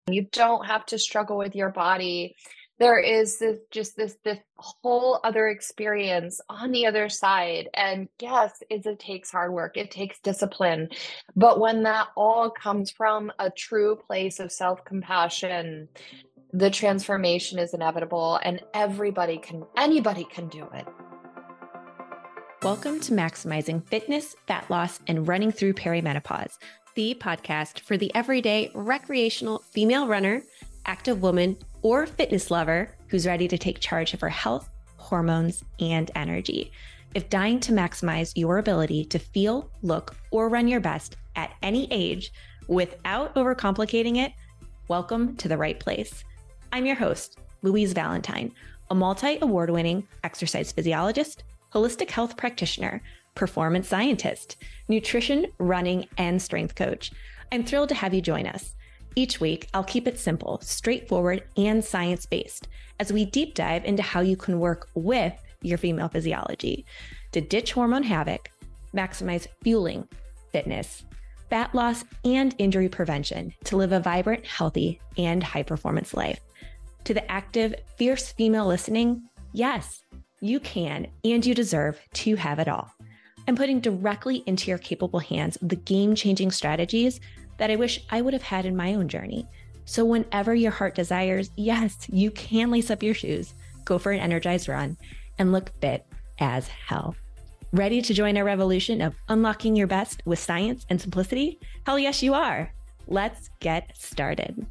You don't have to struggle with your body. There is this whole other experience on the other side. And yes, it takes hard work, it takes discipline. But when that all comes from a true place of self-compassion, the transformation is inevitable and anybody can do it. Welcome to Maximizing Fitness, Fat Loss, and Running Through Perimenopause, the podcast for the everyday recreational female runner, active woman, or fitness lover who's ready to take charge of her health, hormones, and energy. If dying to maximize your ability to feel, look, or run your best at any age without overcomplicating it, welcome to the right place. I'm your host, Louise Valentine, a multi-award-winning exercise physiologist, holistic health practitioner, performance scientist, nutrition, running, and strength coach. I'm thrilled to have you join us. Each week, I'll keep it simple, straightforward, and science-based as we deep dive into how you can work with your female physiology to ditch hormone havoc, maximize fueling, fitness, fat loss, and injury prevention to live a vibrant, healthy, and high-performance life. To the active, fierce female listening, yes, you can and you deserve to have it all. I'm putting directly into your capable hands the game-changing strategies that I wish I would have had in my own journey. So whenever your heart desires, yes, you can lace up your shoes, go for an energized run, and look fit as hell. Ready to join our revolution of unlocking your best with science and simplicity? Hell yes, you are. Let's get started.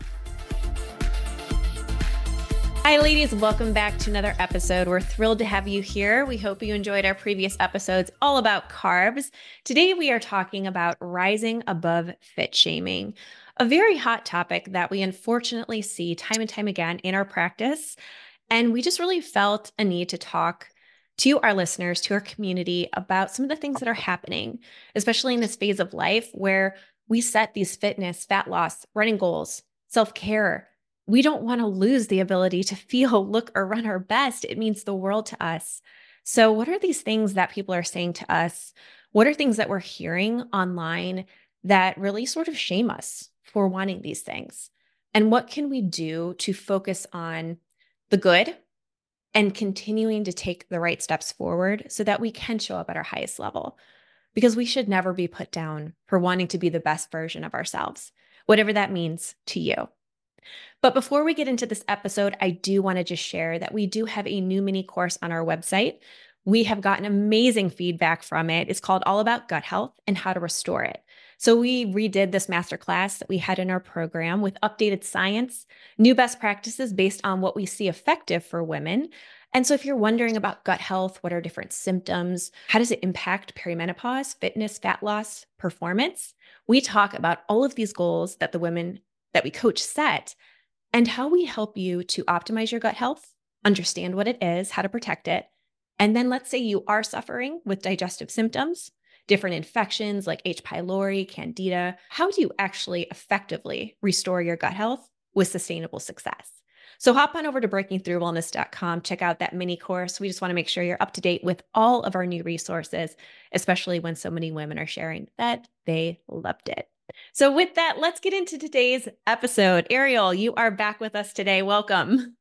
Hi, ladies. Welcome back to another episode. We're thrilled to have you here. We hope you enjoyed our previous episodes all about carbs. Today, we are talking about rising above fit shaming, a very hot topic that we unfortunately see time and time again in our practice. And we just really felt a need to talk to our listeners, to our community about some of the things that are happening, especially in this phase of life where we set these fitness, fat loss, running goals, self-care. We don't want to lose the ability to feel, look, or run our best. It means the world to us. So what are these things that people are saying to us? What are things that we're hearing online that really sort of shame us for wanting these things? And what can we do to focus on the good and continuing to take the right steps forward so that we can show up at our highest level? Because we should never be put down for wanting to be the best version of ourselves, whatever that means to you. But before we get into this episode, I do want to just share that we do have a new mini course on our website. We have gotten amazing feedback from it. It's called All About Gut Health and How to Restore It. So we redid this masterclass that we had in our program with updated science, new best practices based on what we see effective for women. And so if you're wondering about gut health, what are different symptoms? How does it impact perimenopause, fitness, fat loss, performance? We talk about all of these goals that the women that we coach set and how we help you to optimize your gut health, understand what it is, how to protect it. And then let's say you are suffering with digestive symptoms, different infections like H. pylori, candida. How do you actually effectively restore your gut health with sustainable success? So hop on over to breakingthroughwellness.com, check out that mini course. We just want to make sure you're up to date with all of our new resources, especially when so many women are sharing that they loved it. So with that, let's get into today's episode. Ariel, you are back with us today. Welcome.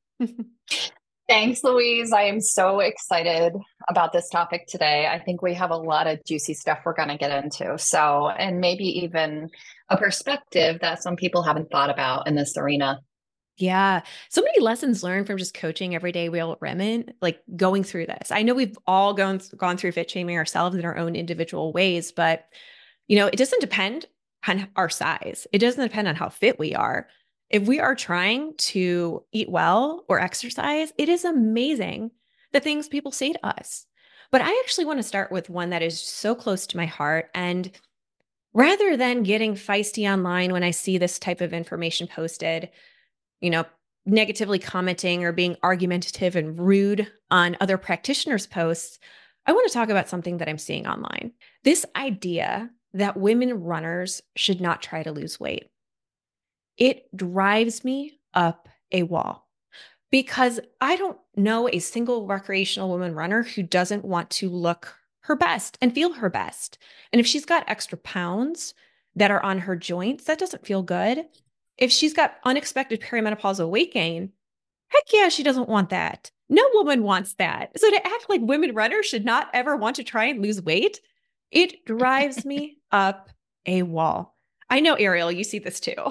Thanks, Louise. I am so excited about this topic today. I think we have a lot of juicy stuff we're going to get into. So, and maybe even a perspective that some people haven't thought about in this arena. Yeah. So many lessons learned from just coaching everyday real women, like going through this. I know we've all gone through fit shaming ourselves in our own individual ways, but it doesn't depend on our size. It doesn't depend on how fit we are. If we are trying to eat well or exercise, it is amazing the things people say to us. But I actually want to start with one that is so close to my heart. And rather than getting feisty online when I see this type of information posted, negatively commenting or being argumentative and rude on other practitioners' posts, I want to talk about something that I'm seeing online. This idea that women runners should not try to lose weight. It drives me up a wall because I don't know a single recreational woman runner who doesn't want to look her best and feel her best. And if she's got extra pounds that are on her joints, that doesn't feel good. if she's got unexpected perimenopausal weight gain, heck yeah, she doesn't want that. No woman wants that. So to act like women runners should not ever want to try and lose weight, it drives me up a wall. I know, Ariel, you see this too.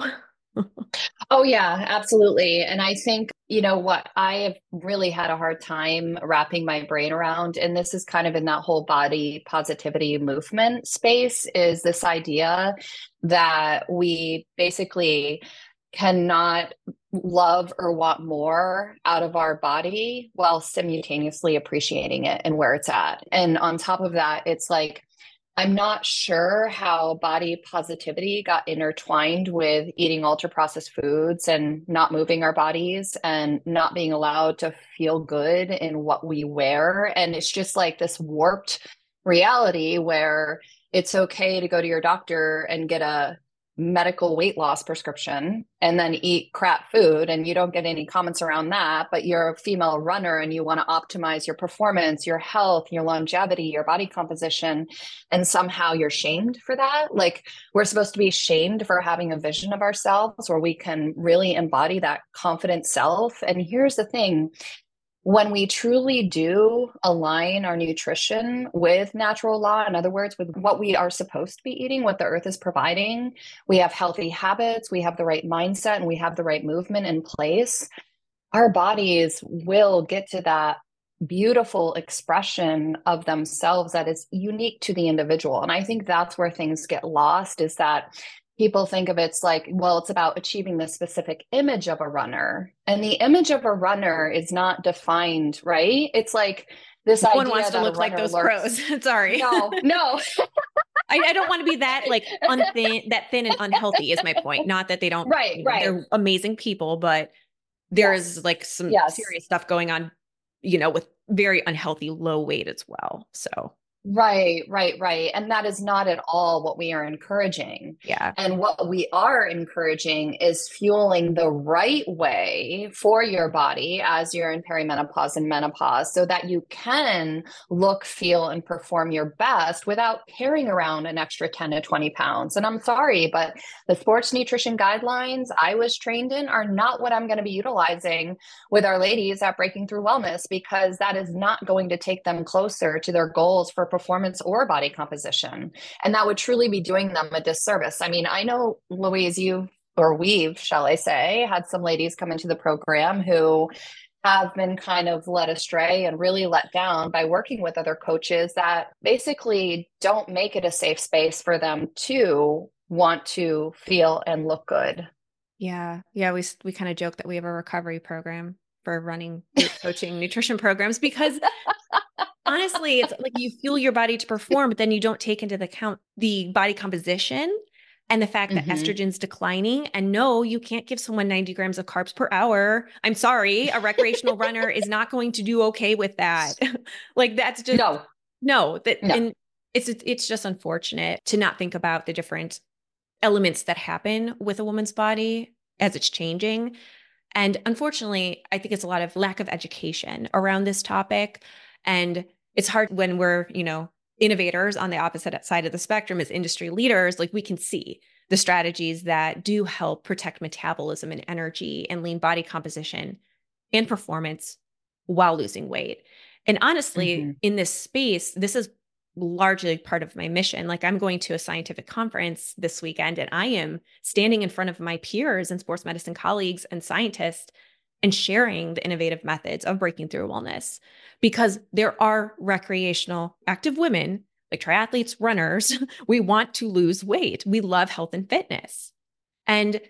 Oh, yeah, absolutely. And I think, you know what, I have really had a hard time wrapping my brain around, and this is kind of in that whole body positivity movement space, is this idea that we basically cannot love or want more out of our body while simultaneously appreciating it and where it's at. And on top of that, it's like, I'm not sure how body positivity got intertwined with eating ultra processed foods and not moving our bodies and not being allowed to feel good in what we wear. And it's just like this warped reality where it's okay to go to your doctor and get a medical weight loss prescription and then eat crap food, and you don't get any comments around that. But you're a female runner and you want to optimize your performance, your health, your longevity, your body composition, and somehow you're shamed for that. Like, we're supposed to be shamed for having a vision of ourselves where we can really embody that confident self. And here's the thing: when we truly do align our nutrition with natural law, in other words, with what we are supposed to be eating, what the earth is providing, we have healthy habits, we have the right mindset, and we have the right movement in place, our bodies will get to that beautiful expression of themselves that is unique to the individual. And I think that's where things get lost, is that people think of it's like, well, it's about achieving the specific image of a runner. And the image of a runner is not defined, right? It's like this No idea one wants to look like those pros. Sorry. No. I don't want to be that like unthin, that thin and unhealthy is my point. Not that they don't, Right. they're amazing people, but there Yes. is like some Yes. serious stuff going on, with very unhealthy low weight as well. So Right. And that is not at all what we are encouraging. yeah. And what we are encouraging is fueling the right way for your body as you're in perimenopause and menopause, so that you can look, feel, and perform your best without carrying around an extra 10 to 20 pounds. And I'm sorry, but the sports nutrition guidelines I was trained in are not what I'm going to be utilizing with our ladies at Breaking Through Wellness, because that is not going to take them closer to their goals for performance or body composition. And that would truly be doing them a disservice. I mean, I know, Louise, we've, shall I say, had some ladies come into the program who have been kind of led astray and really let down by working with other coaches that basically don't make it a safe space for them to want to feel and look good. Yeah. Yeah. We kind of joke that we have a recovery program for running group coaching nutrition programs, because honestly, it's like you fuel your body to perform, but then you don't take into account the body composition and the fact that estrogen's declining. And no, you can't give someone 90 grams of carbs per hour. I'm sorry. A recreational runner is not going to do okay with that. Like, that's just no. And it's just unfortunate to not think about the different elements that happen with a woman's body as it's changing. And unfortunately, I think it's a lot of lack of education around this topic. And it's hard when we're, innovators on the opposite side of the spectrum as industry leaders, like we can see the strategies that do help protect metabolism and energy and lean body composition and performance while losing weight. And honestly, in this space, this is largely part of my mission. Like, I'm going to a scientific conference this weekend, and I am standing in front of my peers and sports medicine colleagues and scientists and sharing the innovative methods of breaking through wellness, because there are recreational active women, like triathletes, runners. We want to lose weight. We love health and fitness, and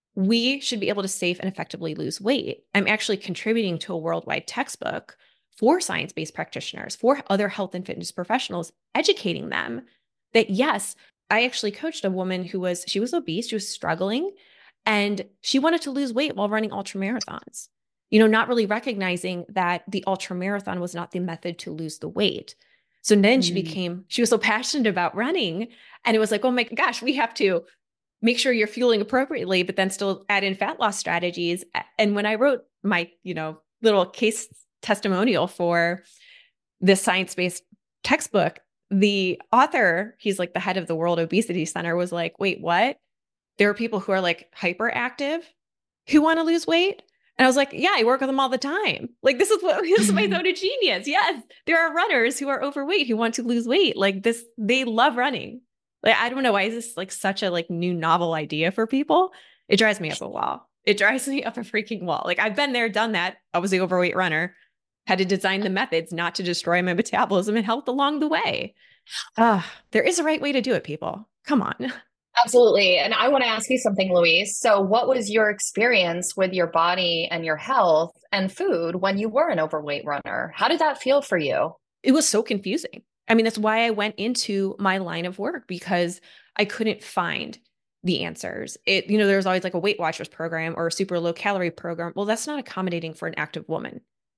we should be able to safe and effectively lose weight. I'm actually contributing to a worldwide textbook for science-based practitioners, for other health and fitness professionals, educating them that, yes, I actually coached a woman she was obese, she was struggling, and she wanted to lose weight while running ultra marathons, not really recognizing that the ultra marathon was not the method to lose the weight. So then she was so passionate about running, and it was like, oh my gosh, we have to make sure you're fueling appropriately, but then still add in fat loss strategies. And when I wrote my, little case testimonial for this science-based textbook, the author, he's like the head of the World Obesity Center, was like, wait, what? There are people who are like hyperactive who want to lose weight. And I was like, yeah, I work with them all the time. Like this is my zone of genius. Yes. There are runners who are overweight who want to lose weight. Like this, they love running. Like, I don't know why is this like such a like new novel idea for people? It drives me up a wall. It drives me up a freaking wall. Like I've been there, done that. I was the overweight runner, had to design the methods not to destroy my metabolism and health along the way. There is a right way to do it, people. Come on. Absolutely. And I want to ask you something, Louise. So, what was your experience with your body and your health and food when you were an overweight runner? How did that feel for you? It was so confusing. I mean, that's why I went into my line of work because I couldn't find the answers. There's always like a Weight Watchers program or a super low calorie program. Well, that's not accommodating for an active woman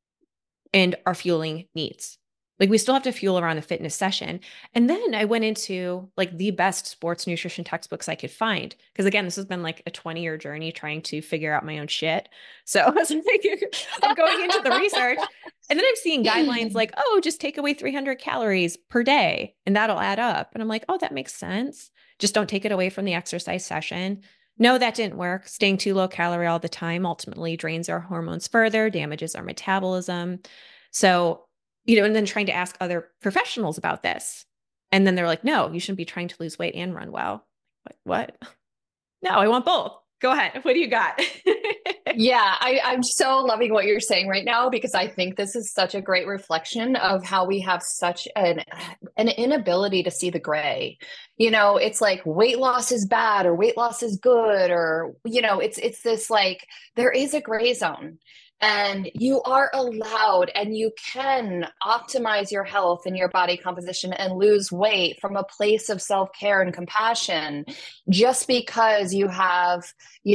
and our fueling needs. Like we still have to fuel around a fitness session. And then I went into like the best sports nutrition textbooks I could find. Because again, this has been like a 20-year journey trying to figure out my own shit. So I was like, I'm going into the research. And then I'm seeing guidelines like, oh, just take away 300 calories per day and that'll add up. And I'm like, oh, that makes sense. Just don't take it away from the exercise session. No, that didn't work. Staying too low calorie all the time ultimately drains our hormones further, damages our metabolism. So, and then trying to ask other professionals about this. And then they're like, no, you shouldn't be trying to lose weight and run well. Like, what? No, I want both. Go ahead. What do you got? Yeah, I'm so loving what you're saying right now because I think this is such a great reflection of how we have such an inability to see the gray. It's like weight loss is bad or weight loss is good, or it's this like there is a gray zone. And you are allowed and you can optimize your health and your body composition and lose weight from a place of self-care and compassion just because you have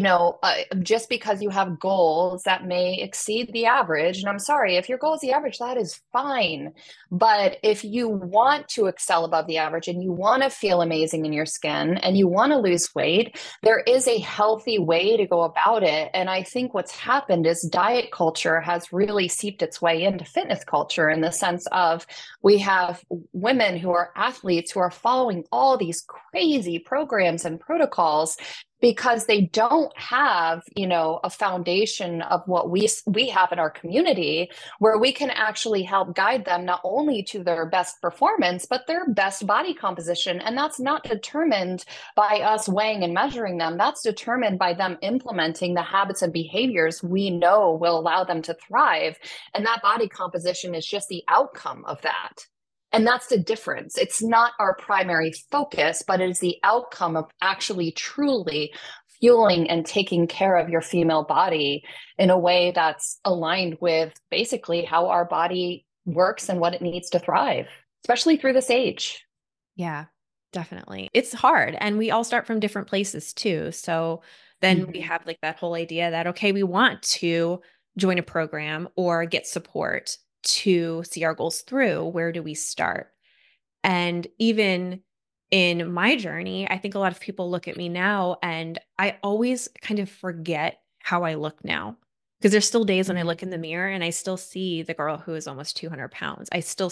just because you have goals that may exceed the average. And I'm sorry, if your goal is the average, that is fine. But if you want to excel above the average and you want to feel amazing in your skin and you want to lose weight, there is a healthy way to go about it. And I think what's happened is diet culture has really seeped its way into fitness culture in the sense of we have women who are athletes who are following all these crazy programs and protocols because they don't have, a foundation of what we have in our community where we can actually help guide them not only to their best performance, but their best body composition. And that's not determined by us weighing and measuring them. That's determined by them implementing the habits and behaviors we know will allow them to thrive. And that body composition is just the outcome of that. And that's the difference. It's not our primary focus, but it is the outcome of actually truly fueling and taking care of your female body in a way that's aligned with basically how our body works and what it needs to thrive, especially through this age. Yeah, definitely. It's hard. And we all start from different places too. So then we have like that whole idea that, okay, we want to join a program or get support to see our goals through. Where do we start? And even in my journey, I think a lot of people look at me now and I always kind of forget how I look now. Because there's still days when I look in the mirror and I still see the girl who is almost 200 pounds.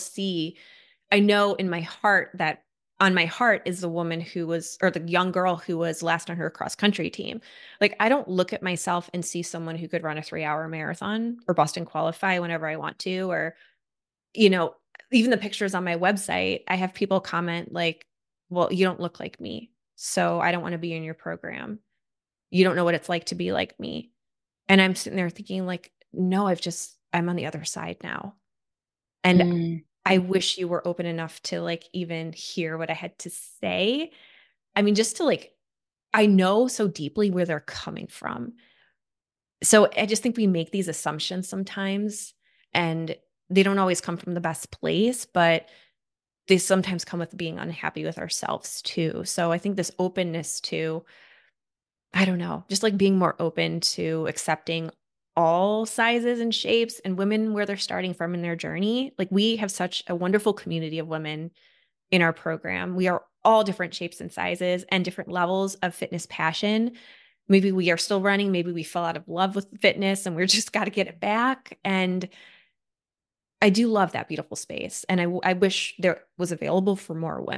I know in my heart that on my heart is the woman who was, or the young girl who was last on her cross country team. Like, I don't look at myself and see someone who could run a 3-hour marathon or Boston qualify whenever I want to, or, even the pictures on my website, I have people comment like, well, you don't look like me, so I don't want to be in your program. You don't know what it's like to be like me. And I'm sitting there thinking like, no, I'm on the other side now. And I wish you were open enough to like even hear what I had to say. I mean, just to like, I know so deeply where they're coming from. So I just think we make these assumptions sometimes and they don't always come from the best place, but they sometimes come with being unhappy with ourselves too. So I think this openness to, I don't know, just like being more open to accepting all sizes and shapes and women where they're starting from in their journey. Like we have such a wonderful community of women in our program. We are all different shapes and sizes and different levels of fitness passion. Maybe we are still running. Maybe we fell out of love with fitness and we're just got to get it back. And I do love that beautiful space. And I wish there was available for more women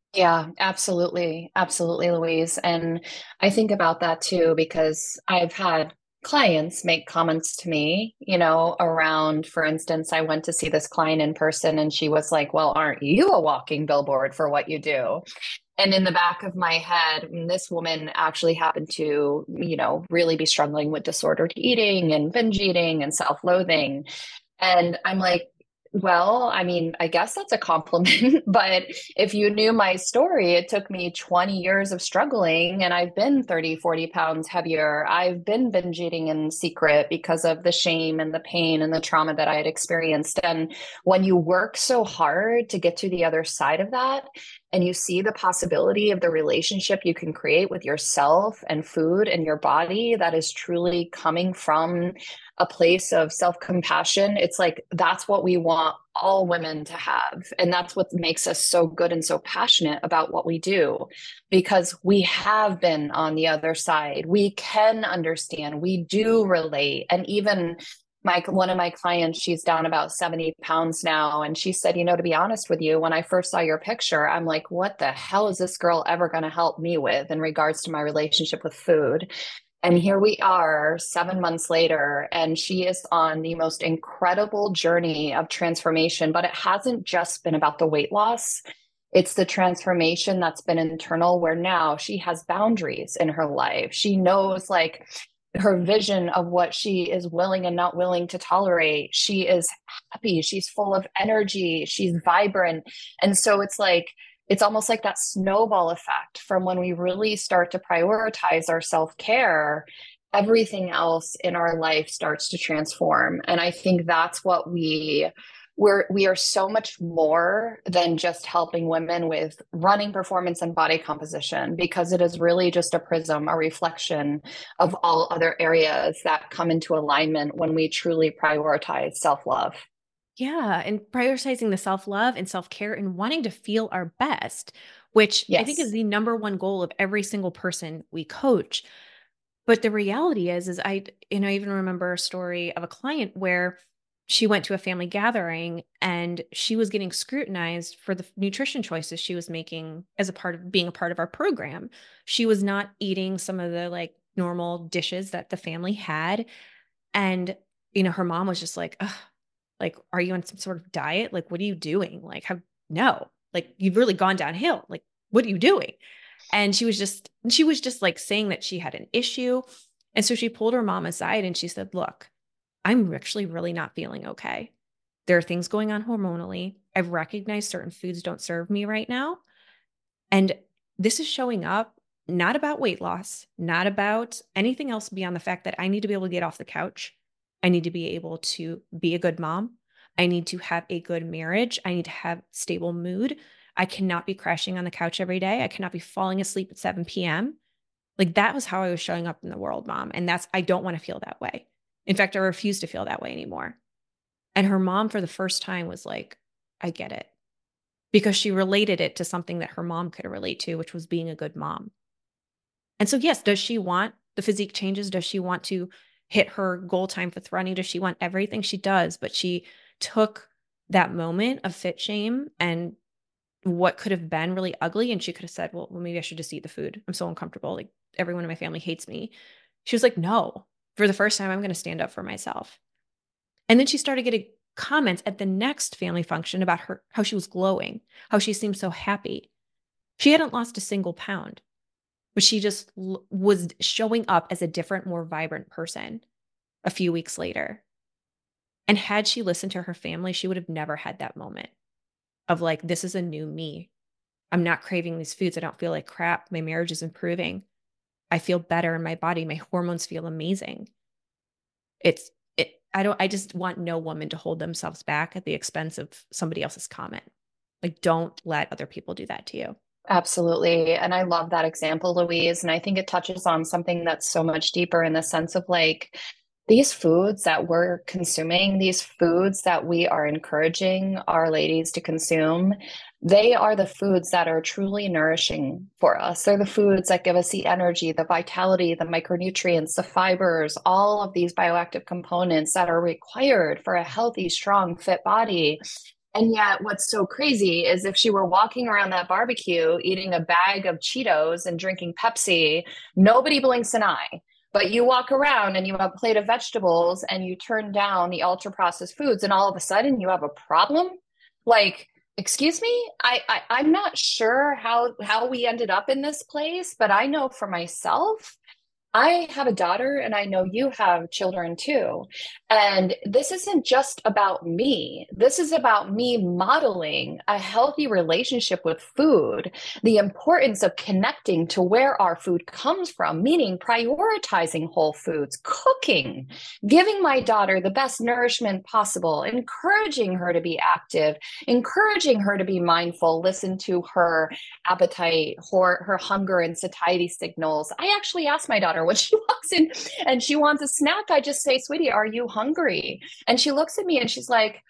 Yeah, absolutely. Absolutely, Louise. And I think about that too, because I've had clients make comments to me, around, for instance, I went to see this client in person and she was like, well, aren't you a walking billboard for what you do? And in the back of my head, this woman actually happened to, really be struggling with disordered eating and binge eating and self-loathing. And I'm like, well, I mean, I guess that's a compliment, but if you knew my story, it took me 20 years of struggling and I've been 30, 40 pounds heavier. I've been binge eating in secret because of the shame and the pain and the trauma that I had experienced. And when you work so hard to get to the other side of that, and you see the possibility of the relationship you can create with yourself and food and your body that is truly coming from a place of self-compassion, it's like that's what we want all women to have. And that's what makes us so good and so passionate about what we do, because we have been on the other side. We can understand, we do relate. And even one of my clients, she's down about 70 pounds now. And she said, to be honest with you, when I first saw your picture, I'm like, what the hell is this girl ever going to help me with in regards to my relationship with food? And here we are 7 months later, and she is on the most incredible journey of transformation. But it hasn't just been about the weight loss. It's the transformation that's been internal, where now she has boundaries in her life. She knows, like, her vision of what she is willing and not willing to tolerate. She is happy. She's full of energy. She's vibrant. And so it's almost like that snowball effect from when we really start to prioritize our self-care, everything else in our life starts to transform. And I think that's what we are so much more than just helping women with running, performance, and body composition, because it is really just a prism, a reflection of all other areas that come into alignment when we truly prioritize self-love. Yeah, and prioritizing the self-love and self-care and wanting to feel our best, which I think is Yes. the number one goal of every single person we coach. But the reality is I even remember a story of a client where she went to a family gathering and she was getting scrutinized for the nutrition choices she was making as a part of being a part of our program. She was not eating some of the like normal dishes that the family had. And, her mom was just like, ugh, like, are you on some sort of diet? Like, what are you doing? Like, no, like, you've really gone downhill. Like, what are you doing? And she was just like saying that she had an issue. And so she pulled her mom aside and she said, look, I'm actually really not feeling okay. There are things going on hormonally. I've recognized certain foods don't serve me right now. And this is showing up not about weight loss, not about anything else beyond the fact that I need to be able to get off the couch. I need to be able to be a good mom. I need to have a good marriage. I need to have stable mood. I cannot be crashing on the couch every day. I cannot be falling asleep at 7 p.m. Like that was how I was showing up in the world, mom. And I don't want to feel that way. In fact, I refuse to feel that way anymore. And her mom, for the first time, was like, I get it, because she related it to something that her mom could relate to, which was being a good mom. And so, yes, does she want the physique changes? Does she want to hit her goal time with running? Does she want everything? She does, but she took that moment of fit shame and what could have been really ugly. And she could have said, well, maybe I should just eat the food. I'm so uncomfortable. Like everyone in my family hates me. She was like, no, for the first time, I'm going to stand up for myself. And then she started getting comments at the next family function about her, how she was glowing, how she seemed so happy. She hadn't lost a single pound, but she just was showing up as a different, more vibrant person a few weeks later. And had she listened to her family, she would have never had that moment of like, this is a new me. I'm not craving these foods. I don't feel like crap. My marriage is improving. I feel better in my body. My hormones feel amazing. I just want no woman to hold themselves back at the expense of somebody else's comment. Like, don't let other people do that to you. Absolutely. And I love that example, Louise. And I think it touches on something that's so much deeper, in the sense of like, these foods that we're consuming, these foods that we are encouraging our ladies to consume, they are the foods that are truly nourishing for us. They're the foods that give us the energy, the vitality, the micronutrients, the fibers, all of these bioactive components that are required for a healthy, strong, fit body. And yet, what's so crazy is if she were walking around that barbecue eating a bag of Cheetos and drinking Pepsi, nobody blinks an eye. But you walk around and you have a plate of vegetables and you turn down the ultra processed foods, and all of a sudden you have a problem. Like, excuse me, I'm not sure how we ended up in this place, but I know for myself, I have a daughter and I know you have children too. And this isn't just about me. This is about me modeling a healthy relationship with food, the importance of connecting to where our food comes from, meaning prioritizing whole foods, cooking, giving my daughter the best nourishment possible, encouraging her to be active, encouraging her to be mindful, listen to her appetite, her hunger and satiety signals. I actually ask my daughter when she walks in and she wants a snack, I just say, sweetie, are you hungry? And she looks at me and she's like,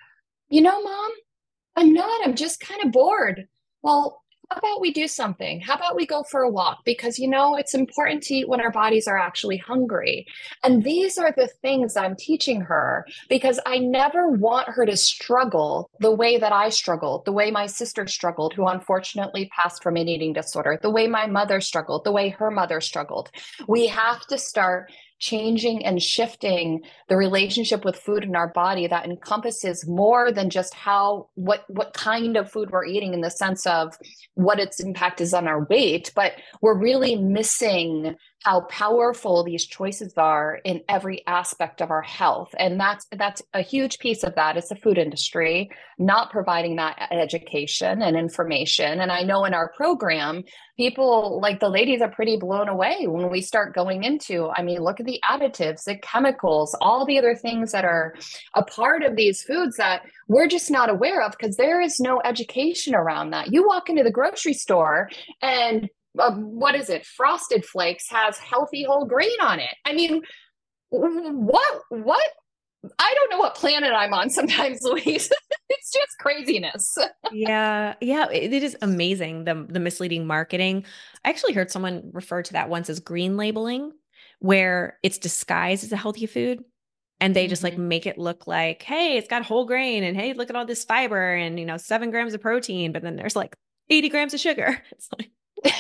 Mom, I'm not. I'm just kind of bored. Well, how about we do something? How about we go for a walk? Because, it's important to eat when our bodies are actually hungry. And these are the things I'm teaching her because I never want her to struggle the way that I struggled, the way my sister struggled, who unfortunately passed from an eating disorder, the way my mother struggled, the way her mother struggled. We have to start changing and shifting the relationship with food in our body that encompasses more than just what kind of food we're eating in the sense of what its impact is on our weight, but we're really missing how powerful these choices are in every aspect of our health. And that's a huge piece of that is the food industry not providing that education and information. And I know in our program, people like the ladies are pretty blown away when we start going into, look at the additives, the chemicals, all the other things that are a part of these foods that we're just not aware of because there is no education around that. You walk into the grocery store and what is it? Frosted Flakes has healthy whole grain on it. What? I don't know what planet I'm on sometimes, Louise. It's just craziness. Yeah. Yeah. It is amazing. The misleading marketing. I actually heard someone refer to that once as green labeling, where it's disguised as a healthy food. And they just like make it look like, hey, it's got whole grain and hey, look at all this fiber and 7 grams of protein, but then there's like 80 grams of sugar. It's like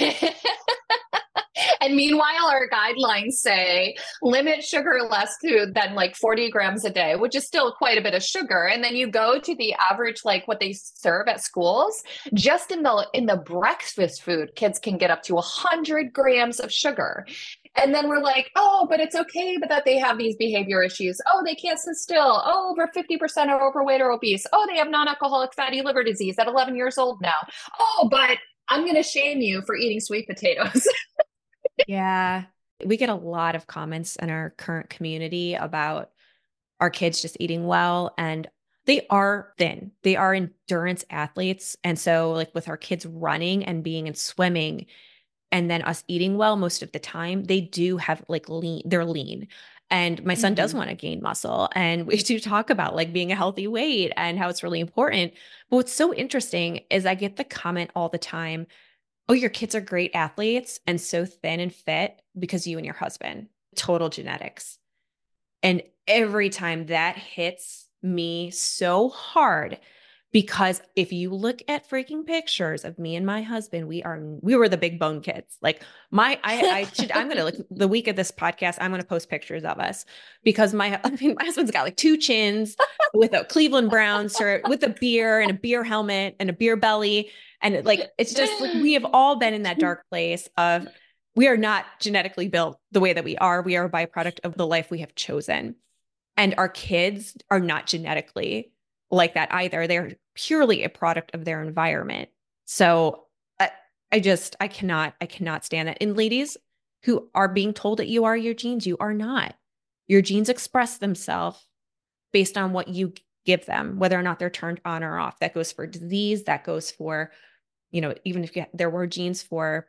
And meanwhile, our guidelines say limit sugar less than like 40 grams a day, which is still quite a bit of sugar. And then you go to the average, like what they serve at schools, just in the breakfast food, kids can get up to 100 grams of sugar. And then we're like, oh, but it's okay, but that they have these behavior issues. Oh, they can't sit still. Oh, over 50% are overweight or obese. Oh, they have non-alcoholic fatty liver disease at 11 years old now. Oh, but I'm going to shame you for eating sweet potatoes. yeah. We get a lot of comments in our current community about our kids just eating well, and they are thin. They are endurance athletes. And so like with our kids running and being in swimming and then us eating well most of the time, they do have like they're lean. And my son does want to gain muscle. And we do talk about like being a healthy weight and how it's really important. But what's so interesting is I get the comment all the time, oh, your kids are great athletes and so thin and fit because you and your husband, total genetics. And every time that hits me so hard, because if you look at freaking pictures of me and my husband, we were the big bone kids. Like I'm going to like the week of this podcast, I'm going to post pictures of us because my husband's got like 2 chins with a Cleveland Browns shirt with a beer and a beer helmet and a beer belly. And like, it's just like, we have all been in that dark place of, we are not genetically built the way that we are. We are a byproduct of the life we have chosen. And our kids are not genetically like that either. They're purely a product of their environment. So I cannot stand that. And ladies who are being told that you are your genes, you are not. Your genes express themselves based on what you give them, whether or not they're turned on or off. That goes for disease. That goes for, even if there were genes for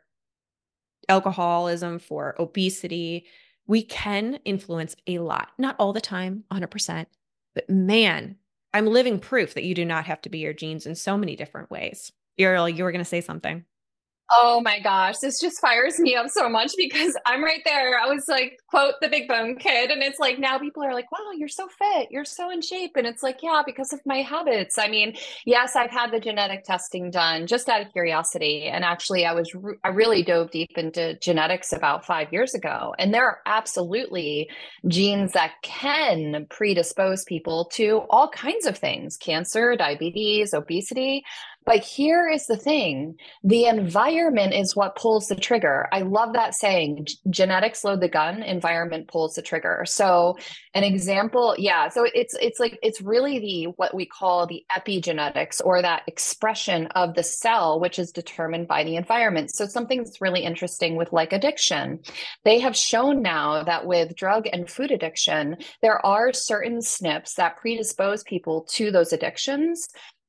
alcoholism, for obesity, we can influence a lot. Not all the time, 100%. But man, I'm living proof that you do not have to be your genes in so many different ways. You were going to say something. Oh my gosh, this just fires me up so much because I'm right there. I was like, quote, the big bone kid. And it's like now people are like, wow, you're so fit. You're so in shape. And it's like, yeah, because of my habits. I mean, yes, I've had the genetic testing done just out of curiosity. And actually, I really dove deep into genetics about 5 years ago. And there are absolutely genes that can predispose people to all kinds of things: cancer, diabetes, obesity. But here is the thing: the environment is what pulls the trigger. I love that saying, genetics load the gun, environment pulls the trigger. So an example, yeah, so it's like it's really the what we call the epigenetics, or that expression of the cell, which is determined by the environment. So something that's really interesting with like addiction, they have shown now that with drug and food addiction, there are certain SNPs that predispose people to those addictions.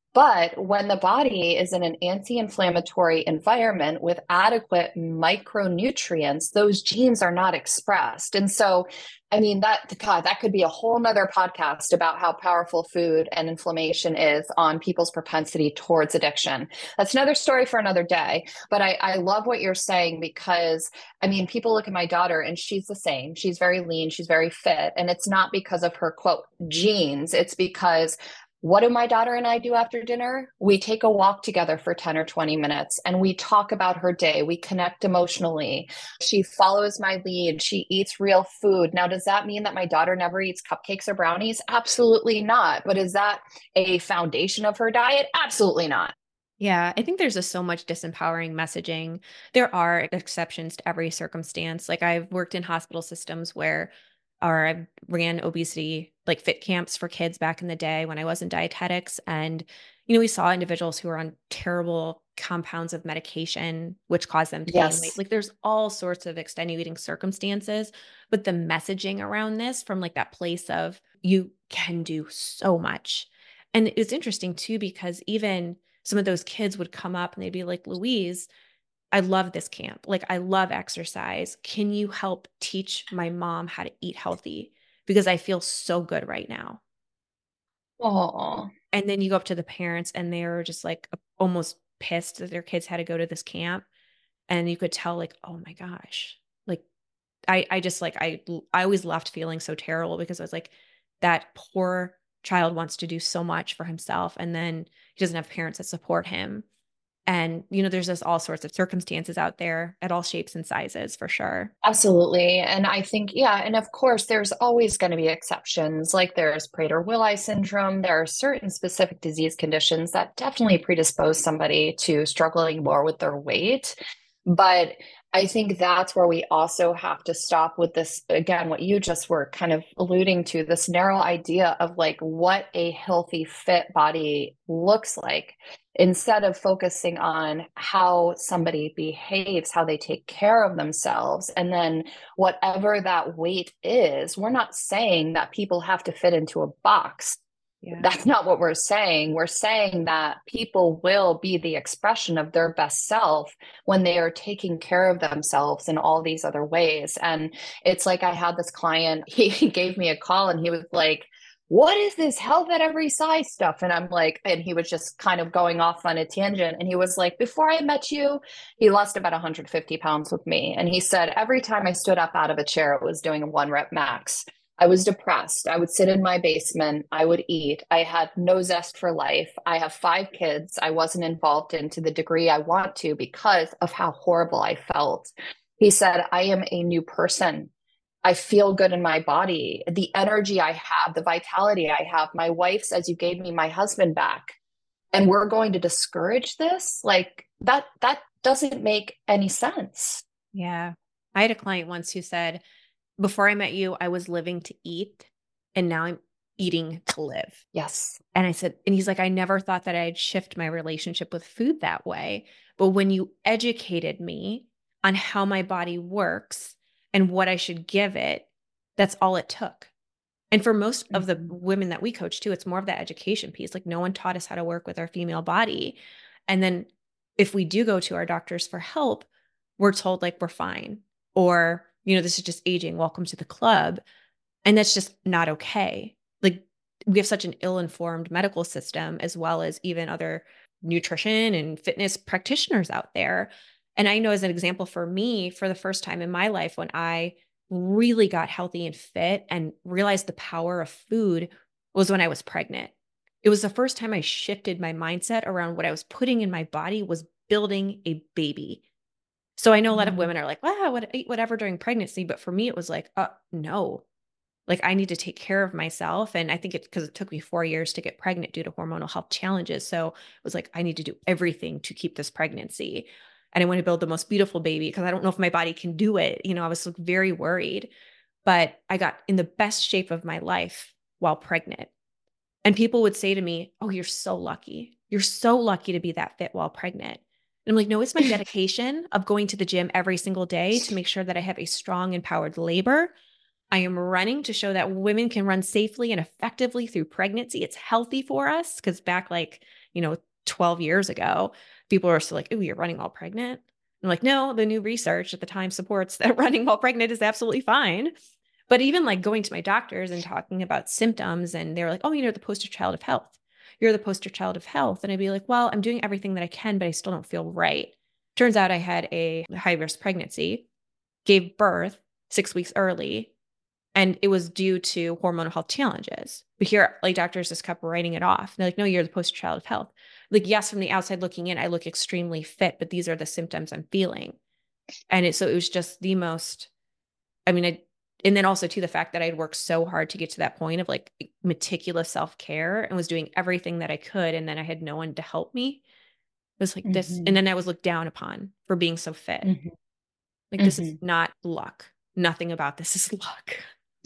But when the body is in an anti-inflammatory environment with adequate micronutrients, those genes are not expressed. And so, I mean, that could be a whole nother podcast about how powerful food and inflammation is on people's propensity towards addiction. That's another story for another day. But I love what you're saying, because I mean, people look at my daughter and she's the same. She's very lean, she's very fit. And it's not because of her, quote, genes. It's because what do my daughter and I do after dinner? We take a walk together for 10 or 20 minutes and we talk about her day. We connect emotionally. She follows my lead. She eats real food. Now, does that mean that my daughter never eats cupcakes or brownies? Absolutely not. But is that a foundation of her diet? Absolutely not. Yeah, I think there's just so much disempowering messaging. There are exceptions to every circumstance. Like I've worked in hospital systems where, or I ran obesity, like fit camps for kids back in the day when I was in dietetics. And, we saw individuals who were on terrible compounds of medication, which caused them to gain weight. Yes. Like there's all sorts of extenuating circumstances, but the messaging around this from like that place of you can do so much. And it's interesting too, because even some of those kids would come up and they'd be like, Louise, I love this camp. Like, I love exercise. Can you help teach my mom how to eat healthy? Because I feel so good right now. Oh, And then you go up to the parents and they're just like almost pissed that their kids had to go to this camp. And you could tell, like, oh my gosh, like, I just like, I always left feeling so terrible because I was like, that poor child wants to do so much for himself. And then he doesn't have parents that support him. And, there's just all sorts of circumstances out there at all shapes and sizes for sure. absolutely. And I think, yeah, and of course, there's always going to be exceptions. Like there's Prader-Willi syndrome. There are certain specific disease conditions that definitely predispose somebody to struggling more with their weight. But I think that's where we also have to stop with this, again, what you just were kind of alluding to, this narrow idea of like what a healthy, fit body looks like, instead of focusing on how somebody behaves, how they take care of themselves. And then whatever that weight is, we're not saying that people have to fit into a box. Yeah. That's not what we're saying. We're saying that people will be the expression of their best self when they are taking care of themselves in all these other ways. And it's like I had this client, he gave me a call and he was like, what is this health at every size stuff? And I'm like, and he was just kind of going off on a tangent. And he was like, before I met you, he lost about 150 pounds with me. And he said, every time I stood up out of a chair, it was doing a 1 rep max. I was depressed. I would sit in my basement. I would eat. I had no zest for life. I have 5 kids. I wasn't involved in to the degree I want to because of how horrible I felt. He said, I am a new person. I feel good in my body. The energy I have, the vitality I have. My wife says, you gave me my husband back. And we're going to discourage this? Like that doesn't make any sense. Yeah. I had a client once who said, before I met you, I was living to eat, and now I'm eating to live. Yes. And I said, and he's like, I never thought that I'd shift my relationship with food that way. But when you educated me on how my body works and what I should give it, that's all it took. And for most of the women that we coach too, it's more of that education piece. Like no one taught us how to work with our female body. And then if we do go to our doctors for help, we're told like we're fine, or, this is just aging. Welcome to the club. And that's just not okay. Like we have such an ill-informed medical system, as well as even other nutrition and fitness practitioners out there. And I know as an example for me, for the first time in my life, when I really got healthy and fit and realized the power of food was when I was pregnant. It was the first time I shifted my mindset around what I was putting in my body was building a baby. So I know a lot of Mm. women are like, wow, eat whatever during pregnancy. But for me, it was like, no, like I need to take care of myself. And I think because it took me 4 years to get pregnant due to hormonal health challenges. So it was like, I need to do everything to keep this pregnancy. And I want to build the most beautiful baby because I don't know if my body can do it. I was like, very worried, but I got in the best shape of my life while pregnant. And people would say to me, oh, you're so lucky. You're so lucky to be that fit while pregnant. And I'm like, no, it's my dedication of going to the gym every single day to make sure that I have a strong, empowered labor. I am running to show that women can run safely and effectively through pregnancy. It's healthy for us because back 12 years ago, people were still like, oh, you're running while pregnant. I'm like, no, the new research at the time supports that running while pregnant is absolutely fine. But even like going to my doctors and talking about symptoms, and they're like, oh, you're the poster child of health. You're the poster child of health. And I'd be like, well, I'm doing everything that I can, but I still don't feel right. Turns out I had a high risk pregnancy, gave birth 6 weeks early, and it was due to hormonal health challenges. But here, like doctors just kept writing it off. They're like, no, you're the poster child of health. Like, yes, from the outside looking in, I look extremely fit, but these are the symptoms I'm feeling. And so it was just the most, I mean, and then also to the fact that I'd worked so hard to get to that point of like meticulous self-care and was doing everything that I could. And then I had no one to help me. It was like this. And Mhm. then I was looked down upon for being so fit. Mhm. Like, this is Mhm. not luck. Nothing about this is luck.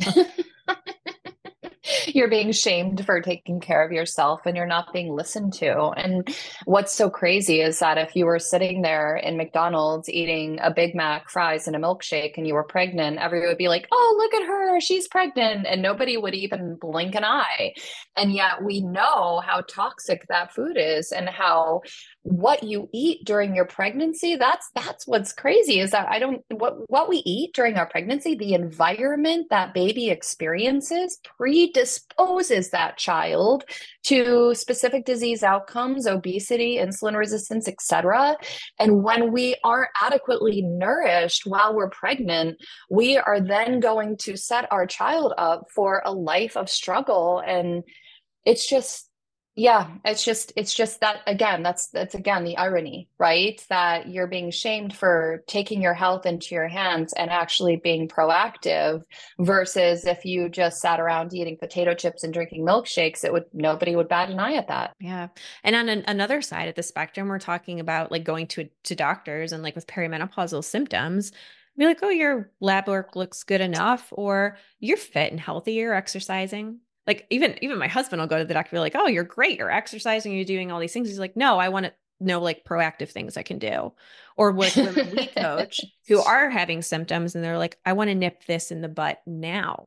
You're being shamed for taking care of yourself and you're not being listened to. And what's so crazy is that if you were sitting there in McDonald's eating a Big Mac, fries, and a milkshake and you were pregnant, everyone would be like, oh, look at her, she's pregnant. And nobody would even blink an eye. And yet we know how toxic that food is and how what you eat during your pregnancy, that's what's crazy is that I don't what we eat during our pregnancy, the environment that baby experiences predisposes that child to specific disease outcomes, obesity, insulin resistance, etc. And when we aren't adequately nourished while we're pregnant, we are then going to set our child up for a life of struggle. And it's just, yeah, it's just that again, that's again the irony, right? That you're being shamed for taking your health into your hands and actually being proactive versus if you just sat around eating potato chips and drinking milkshakes, it would nobody would bat an eye at that. Yeah. And on another side of the spectrum, we're talking about like going to doctors and like with perimenopausal symptoms, be like, oh, your lab work looks good enough, or you're fit and healthy, you're exercising. Like even my husband will go to the doctor, be like, oh, you're great, you're exercising, you're doing all these things. He's like, no, I want to know like proactive things I can do. Or with women we coach who are having symptoms and they're like, I want to nip this in the butt now.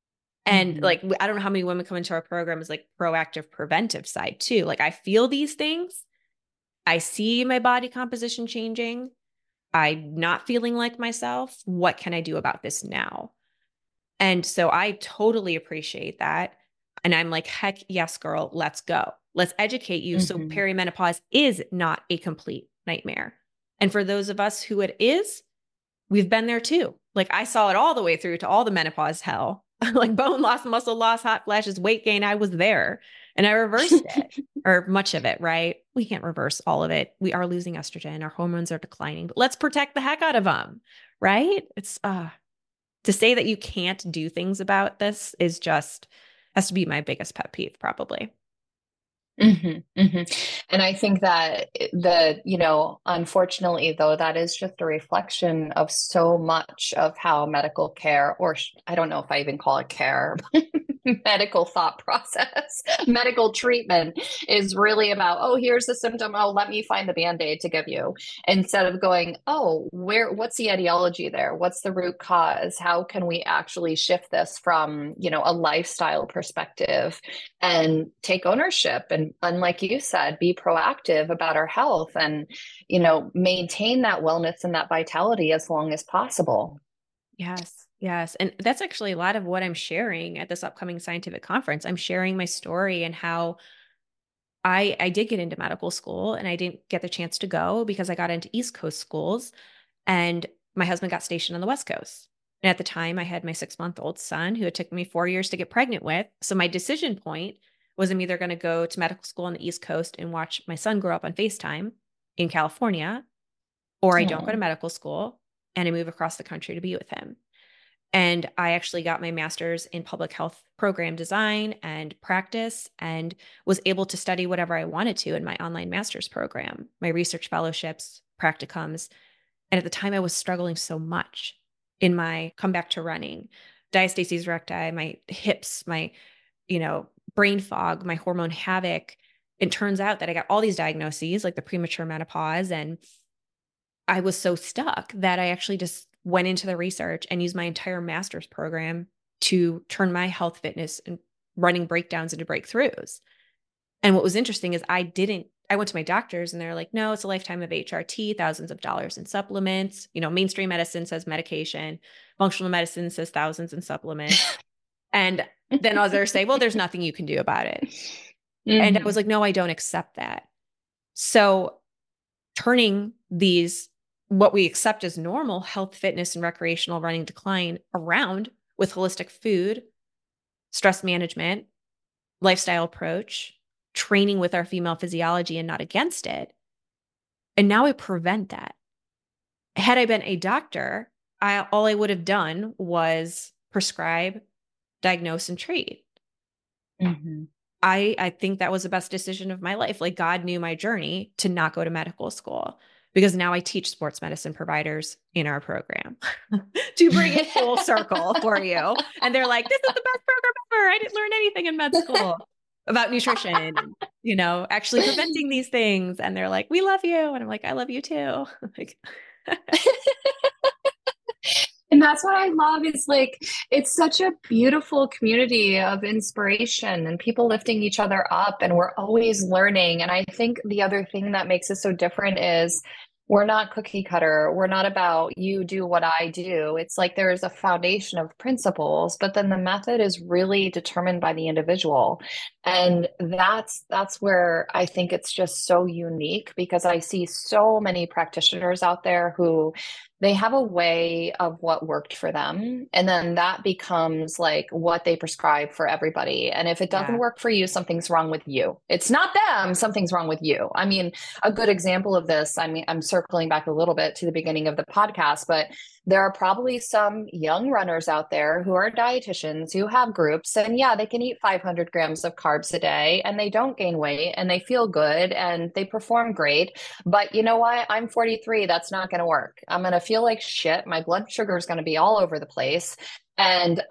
And Mhm. like, I don't know how many women come into our program as like proactive preventive side too. Like I feel these things. I see my body composition changing. I'm not feeling like myself. What can I do about this now? And so I totally appreciate that. And I'm like, heck yes, girl, let's go. Let's educate you. So Mhm. perimenopause is not a complete nightmare. And for those of us who it is, we've been there too. Like I saw it all the way through to all the menopause hell, like bone loss, muscle loss, hot flashes, weight gain. I was there and I reversed it or much of it, right? We can't reverse all of it. We are losing estrogen. Our hormones are declining, but let's protect the heck out of them, right? It's to say that you can't do things about this is just has to be my biggest pet peeve, probably. Hmm. Hmm. And I think that unfortunately, though, that is just a reflection of so much of how medical care, or I don't know if I even call it care, medical thought process, medical treatment is really about, oh, here's the symptom. Oh, let me find the band-aid to give you. Instead of going, oh, what's the etiology there? What's the root cause? How can we actually shift this from, a lifestyle perspective and take ownership and like you said, be proactive about our health and, maintain that wellness and that vitality as long as possible. Yes, yes. And that's actually a lot of what I'm sharing at this upcoming scientific conference. I'm sharing my story and how I did get into medical school and I didn't get the chance to go because I got into East Coast schools and my husband got stationed on the West Coast. And at the time, I had my 6-month-old son who it took me 4 years to get pregnant with. So my decision point was I'm either going to go to medical school on the East Coast and watch my son grow up on FaceTime in California, or I don't go to Oh. medical school and I move across the country to be with him. And I actually got my master's in public health program design and practice and was able to study whatever I wanted to in my online master's program, my research fellowships, practicums. And at the time, I was struggling so much in my comeback to running, diastasis recti, my hips, my, brain fog, my hormone havoc. It turns out that I got all these diagnoses, like the premature menopause, and I was so stuck that I actually just went into the research and used my entire master's program to turn my health, fitness, and running breakdowns into breakthroughs. And what was interesting is I went to my doctors and they're like, no, it's a lifetime of HRT, thousands of dollars in supplements. Mainstream medicine says medication, functional medicine says thousands in supplements. And then others say, well, there's nothing you can do about it. And I was like, no, I don't accept that. So turning what we accept as normal health, fitness, and recreational running decline around with holistic food, stress management, lifestyle approach, training with our female physiology and not against it. And now I prevent that. Had I been a doctor, all I would have done was prescribe, diagnose, and treat. Mm-hmm. I think that was the best decision of my life. Like God knew my journey to not go to medical school because now I teach sports medicine providers in our program to bring it full circle for you. And they're like, this is the best program ever. I didn't learn anything in med school about nutrition and, actually preventing these things. And they're like, we love you. And I'm like, I love you too. Like, And that's what I love is like it's such a beautiful community of inspiration and people lifting each other up and we're always learning. And I think the other thing that makes us so different is we're not cookie cutter. We're not about you do what I do. It's like there's a foundation of principles, but then the method is really determined by the individual. And that's where I think it's just so unique because I see so many practitioners out there who they have a way of what worked for them. And then that becomes like what they prescribe for everybody. And if it doesn't yeah. work for you, something's wrong with you. It's not them, something's wrong with you. I mean, a good example of this, I mean, I'm circling back a little bit to the beginning of the podcast, but there are probably some young runners out there who are dietitians who have groups and yeah, they can eat 500 grams of carbs a day and they don't gain weight and they feel good and they perform great. But you know what? I'm 43. That's not going to work. I'm going to feel like shit. My blood sugar is going to be all over the place. And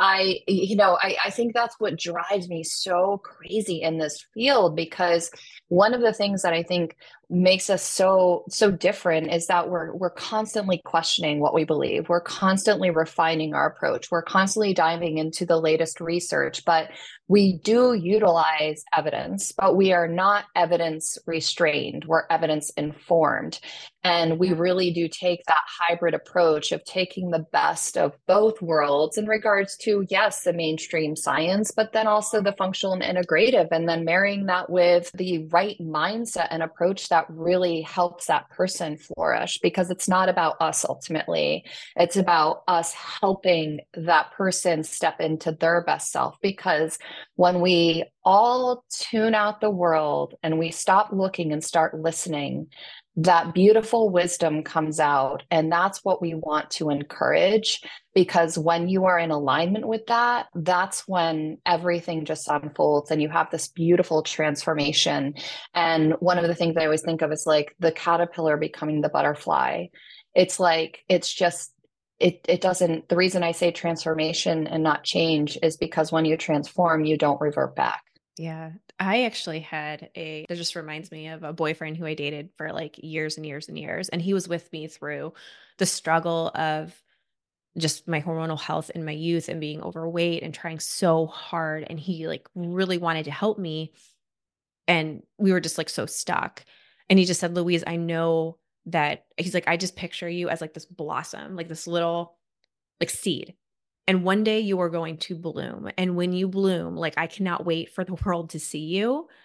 I think that's what drives me so crazy in this field because one of the things that I think makes us so different is that we're constantly questioning what we believe. We're constantly refining our approach. We're constantly diving into the latest research, but we do utilize evidence, but we are not evidence restrained. We're evidence informed. And we really do take that hybrid approach of taking the best of both worlds in regards to, yes, the mainstream science, but then also the functional and integrative, and then marrying that with the right mindset and approach that really helps that person flourish because it's not about us ultimately. It's about us helping that person step into their best self because when we all tune out the world and we stop looking and start listening, that beautiful wisdom comes out. And that's what we want to encourage because when you are in alignment with that, that's when everything just unfolds and you have this beautiful transformation. And one of the things I always think of is like the caterpillar becoming the butterfly. It's like, it's just, it doesn't, the reason I say transformation and not change is because when you transform, you don't revert back. Yeah. I actually that just reminds me of a boyfriend who I dated for like years and years and years. And he was with me through the struggle of just my hormonal health in my youth and being overweight and trying so hard. And he like really wanted to help me. And we were just like so stuck. And he just said, Louise, I know that he's like, I just picture you as like this blossom, like this little like seed. And one day you are going to bloom. And when you bloom, like I cannot wait for the world to see you.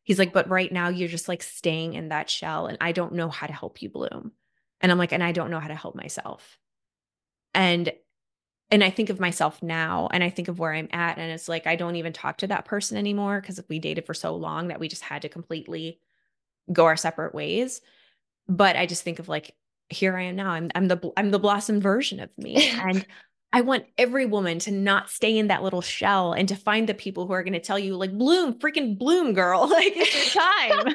He's like, but right now you're just like staying in that shell and I don't know how to help you bloom. And I'm like, and I don't know how to help myself. And I think of myself now and I think of where I'm at. And it's like, I don't even talk to that person anymore because we dated for so long that we just had to completely go our separate ways. But I just think of like, here I am now. I'm the blossom version of me. And I want every woman to not stay in that little shell and to find the people who are going to tell you like, bloom, freaking bloom, girl. Like it's your time.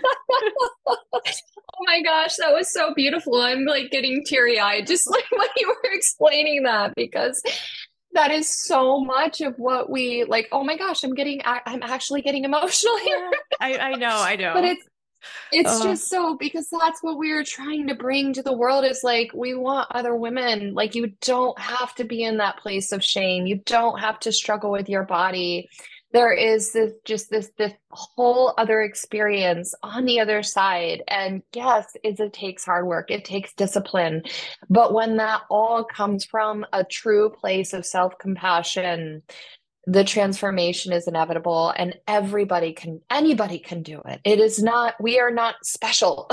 Oh my gosh, that was so beautiful. I'm like getting teary-eyed just like when you were explaining that, because that is so much of what we like. Oh my gosh, I'm actually getting emotional here. I know, I But know. it's Oh, just so, because that's what we are trying to bring to the world, is like we want other women, like you don't have to be in that place of shame. You don't have to struggle with your body. There is this whole other experience on the other side. And yes, it takes hard work, it takes discipline. But when that all comes from a true place of self-compassion, the transformation is inevitable, and anybody can do it. It is not, we are not special.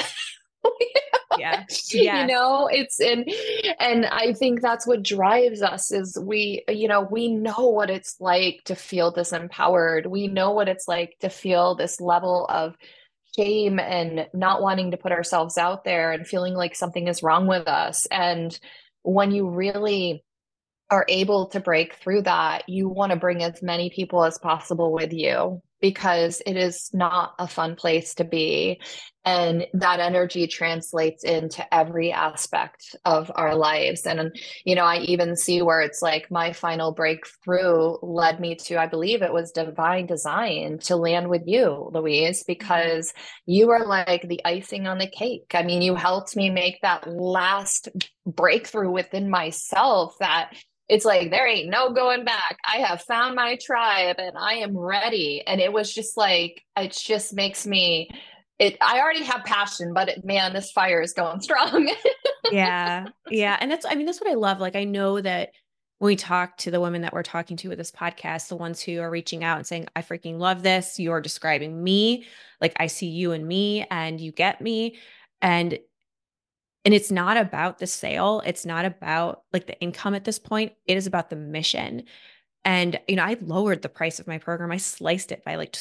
yeah. Yes. It's in, and I think that's what drives us is we know what it's like to feel disempowered. We know what it's like to feel this level of shame and not wanting to put ourselves out there and feeling like something is wrong with us. And when you really are able to break through that, you want to bring as many people as possible with you, because it is not a fun place to be. And that energy translates into every aspect of our lives. And, I even see where it's like my final breakthrough led me to, I believe it was divine design to land with you, Louise, because you were like the icing on the cake. I mean, you helped me make that last breakthrough within myself that it's like, there ain't no going back. I have found my tribe and I am ready. And it was just like, it just makes me, I already have passion, but man, this fire is going strong. Yeah. Yeah. And that's what I love. Like, I know that when we talk to the women that we're talking to with this podcast, the ones who are reaching out and saying, I freaking love this. You're describing me. Like, I see you and me and you get me. And it's not about the sale. It's not about like the income at this point. It is about the mission. And, I lowered the price of my program. I sliced it by like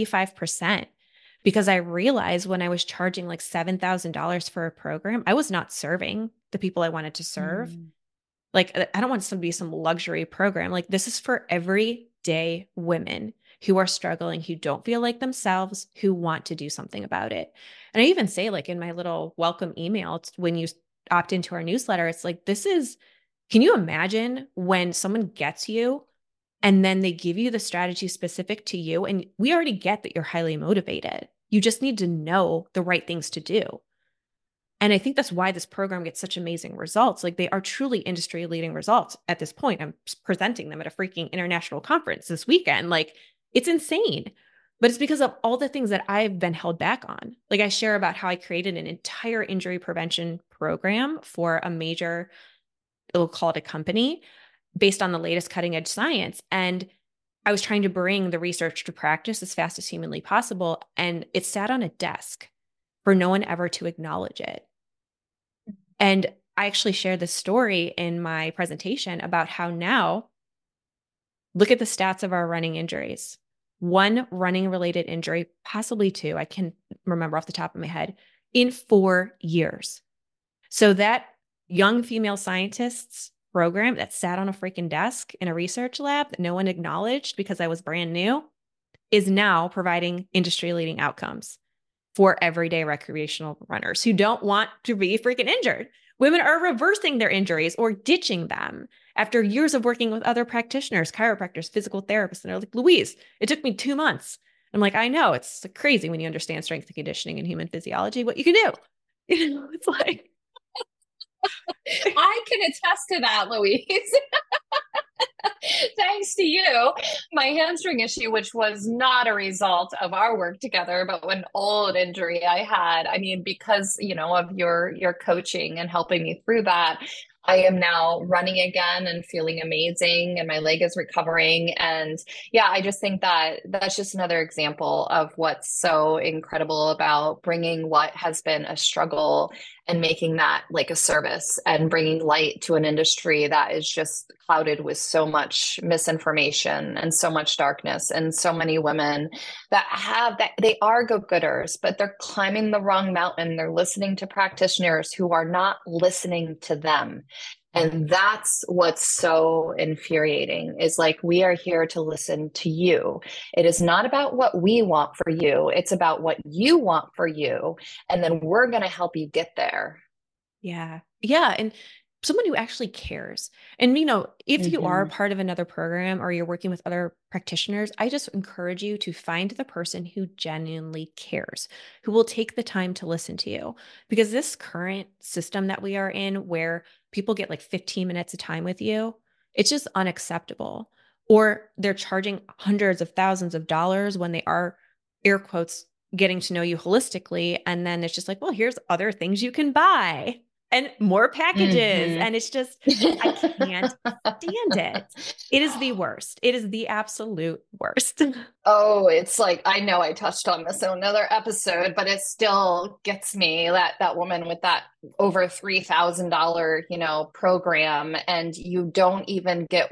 75% because I realized when I was charging like $7,000 for a program, I was not serving the people I wanted to serve. Mm. Like, I don't want this to be some luxury program. Like, this is for everyday women who are struggling, who don't feel like themselves, who want to do something about it. And I even say, like, in my little welcome email, when you opt into our newsletter, it's like, can you imagine when someone gets you and then they give you the strategy specific to you? And we already get that you're highly motivated. You just need to know the right things to do. And I think that's why this program gets such amazing results. Like, they are truly industry leading results at this point. I'm presenting them at a freaking international conference this weekend. Like, it's insane. But it's because of all the things that I've been held back on. Like, I share about how I created an entire injury prevention program for a major, we'll call it a company, based on the latest cutting edge science. And I was trying to bring the research to practice as fast as humanly possible. And it sat on a desk for no one ever to acknowledge it. And I actually shared this story in my presentation about how now, look at the stats of our running injuries. One running related injury, possibly two, I can remember off the top of my head, in 4 years. So that young female scientists program that sat on a freaking desk in a research lab that no one acknowledged because I was brand new is now providing industry leading outcomes for everyday recreational runners who don't want to be freaking injured. Women are reversing their injuries or ditching them after years of working with other practitioners, chiropractors, physical therapists. And they're like, Louise, it took me 2 months. I'm like, I know, it's crazy when you understand strength and conditioning and human physiology, what you can do. It's like, I can attest to that, Louise. Thanks to you, my hamstring issue, which was not a result of our work together, but an old injury I had. I mean, because of your coaching and helping me through that, I am now running again and feeling amazing, and my leg is recovering. And yeah, I just think that that's just another example of what's so incredible about bringing what has been a struggle and making that like a service and bringing light to an industry that is just clouded with so much misinformation and so much darkness, and so many women that they are go-getters, but they're climbing the wrong mountain. They're listening to practitioners who are not listening to them. And that's what's so infuriating is like, we are here to listen to you. It is not about what we want for you. It's about what you want for you. And then we're going to help you get there. Yeah. Yeah. And someone who actually cares. And, if you are Mm-hmm. part of another program or you're working with other practitioners, I just encourage you to find the person who genuinely cares, who will take the time to listen to you. Because this current system that we are in, where people get like 15 minutes of time with you, it's just unacceptable. Or they're charging hundreds of thousands of dollars when they are, air quotes, getting to know you holistically. And then it's just like, well, here's other things you can buy and more packages. Mm-hmm. And it's just, I can't stand it. It is the worst. It is the absolute worst. Oh, it's like I know I touched on this in another episode, but it still gets me that that woman with that over $3,000, program, and you don't even get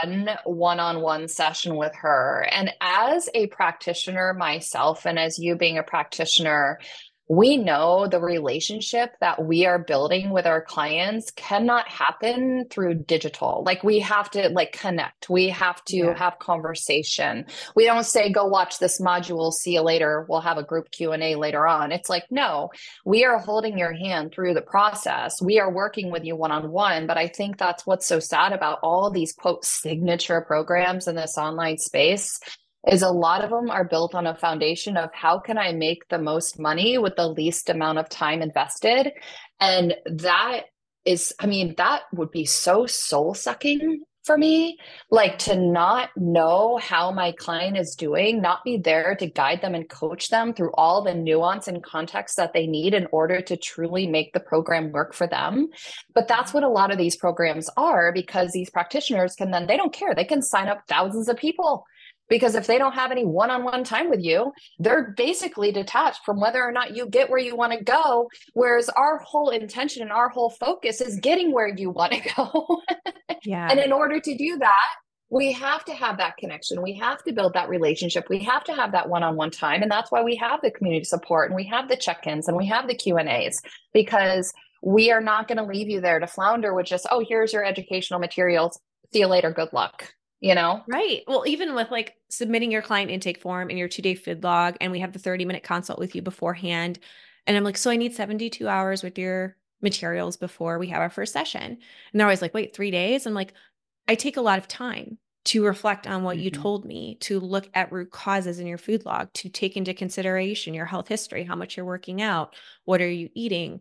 one-on-one session with her. And as a practitioner myself, and as you being a practitioner, we know the relationship that we are building with our clients cannot happen through digital. Like we have to like connect. We have to Yeah. have conversation. We don't say, go watch this module, see you later, we'll have a group Q&A later on. It's like, no, we are holding your hand through the process. We are working with you one-on-one. But I think that's what's so sad about all these quote signature programs in this online space is a lot of them are built on a foundation of how can I make the most money with the least amount of time invested. And that is, I mean, that would be so soul sucking for me, like to not know how my client is doing, not be there to guide them and coach them through all the nuance and context that they need in order to truly make the program work for them. But that's what a lot of these programs are, because these practitioners can then, they don't care. They can sign up thousands of people, because if they don't have any one-on-one time with you, they're basically detached from whether or not you get where you want to go. Whereas our whole intention and our whole focus is getting where you want to go. And Yeah. in order to do that, we have to have that connection. We have to build that relationship. We have to have that one-on-one time. And that's why we have the community support and we have the check-ins and we have the Q&As, because we are not going to leave you there to flounder with just, oh, here's your educational materials. See you later. Good luck. Right. Well, even with like submitting your client intake form and your 2-day feed log, and we have the 30-minute consult with you beforehand. And I'm like, so I need 72 hours with your materials before we have our first session. And they're always like, wait, 3 days? I'm like, I take a lot of time to reflect on what you Mm-hmm. told me, to look at root causes in your food log, to take into consideration your health history, how much you're working out, what are you eating,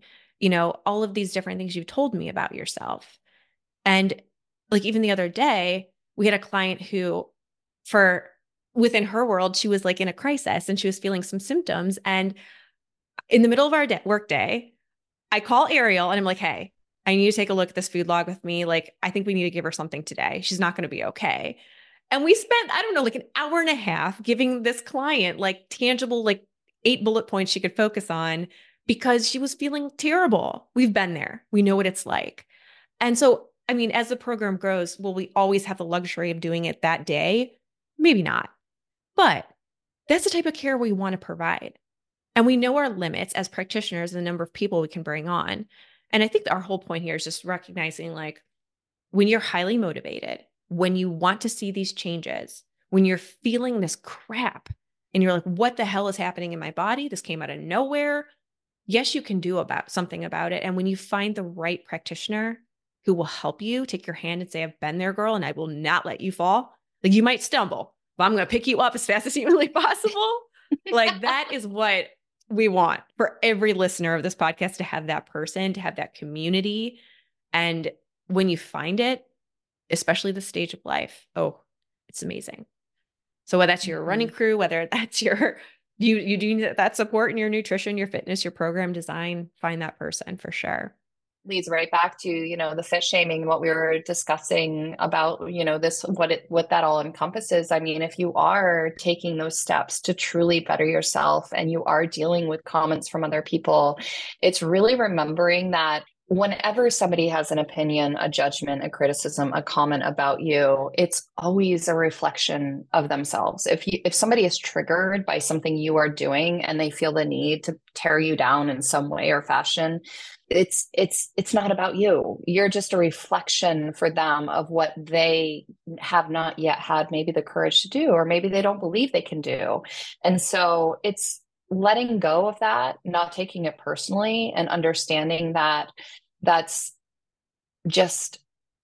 all of these different things you've told me about yourself. And like even the other day, we had a client who, for within her world, she was like in a crisis and she was feeling some symptoms. And in the middle of our work day, I call Ariel and I'm like, hey, I need you to take a look at this food log with me. Like, I think we need to give her something today. She's not going to be okay. And we spent, I don't know, like an hour and a half giving this client like tangible, like 8 bullet points she could focus on because she was feeling terrible. We've been there. We know what it's like. And so, I mean, as the program grows, will we always have the luxury of doing it that day? Maybe not. But that's the type of care we want to provide. And we know our limits as practitioners and the number of people we can bring on. And I think our whole point here is just recognizing like when you're highly motivated, when you want to see these changes, when you're feeling this crap and you're like, what the hell is happening in my body? This came out of nowhere. Yes, you can do about something about it. And when you find the right practitioner who will help you, take your hand and say, I've been there, girl, and I will not let you fall. Like you might stumble, but I'm going to pick you up as fast as humanly possible. Like that is what we want for every listener of this podcast, to have that person, to have that community. And when you find it, especially the stage of life, oh, it's amazing. So whether that's your running Mm-hmm. crew, whether that's your, you do need that support in your nutrition, your fitness, your program design, find that person for sure. leads right back to, the fit shaming, what we were discussing about, this, what that all encompasses. I mean, if you are taking those steps to truly better yourself and you are dealing with comments from other people, it's really remembering that whenever somebody has an opinion, a judgment, a criticism, a comment about you, it's always a reflection of themselves. If somebody is triggered by something you are doing and they feel the need to tear you down in some way or fashion, it's not about you. You're just a reflection for them of what they have not yet had maybe the courage to do, or maybe they don't believe they can do. And so it's letting go of that, not taking it personally, and understanding that that's just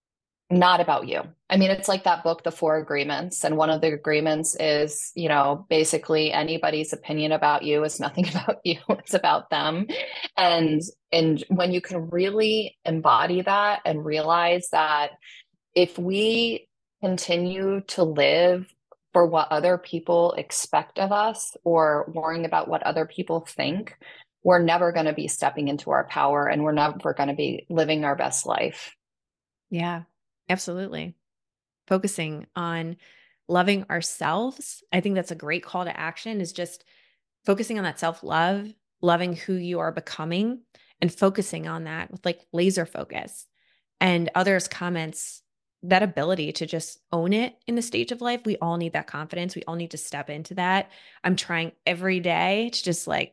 not about you. I mean, it's like that book, The Four Agreements. And one of the agreements is, basically anybody's opinion about you is nothing about you. It's about them. And, and when you can really embody that and realize that if we continue to live for what other people expect of us or worrying about what other people think, we're never going to be stepping into our power, and we're never going to be living our best life. Yeah, absolutely. Focusing on loving ourselves. I think that's a great call to action, is just focusing on that self-love, loving who you are becoming, and focusing on that with like laser focus. And others' comments, that ability to just own it in the stage of life. We all need that confidence. We all need to step into that. I'm trying every day to just like,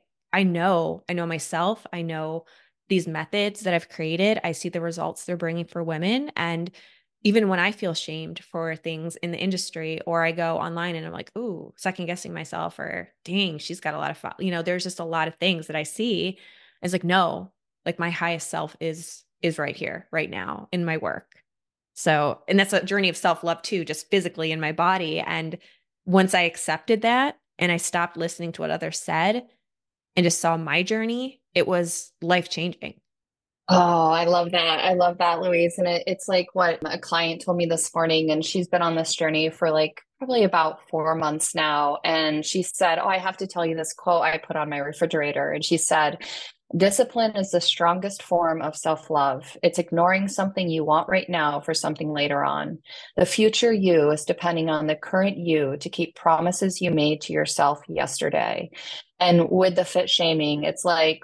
I know myself. I know these methods that I've created. I see the results they're bringing for women. And even when I feel shamed for things in the industry, or I go online and I'm like, ooh, second guessing myself, or dang, she's got a lot of, there's just a lot of things that I see. It's like, no, like my highest self is right here, right now in my work. So, and that's a journey of self-love too, just physically in my body. And once I accepted that and I stopped listening to what others said and just saw my journey, it was life-changing. Oh, I love that. I love that, Louise. And it's like what a client told me this morning, and she's been on this journey for like probably about 4 months now. And she said, oh, I have to tell you this quote I put on my refrigerator. And she said, discipline is the strongest form of self-love. It's ignoring something you want right now for something later on. The future you is depending on the current you to keep promises you made to yourself yesterday. And with the fit shaming, it's like,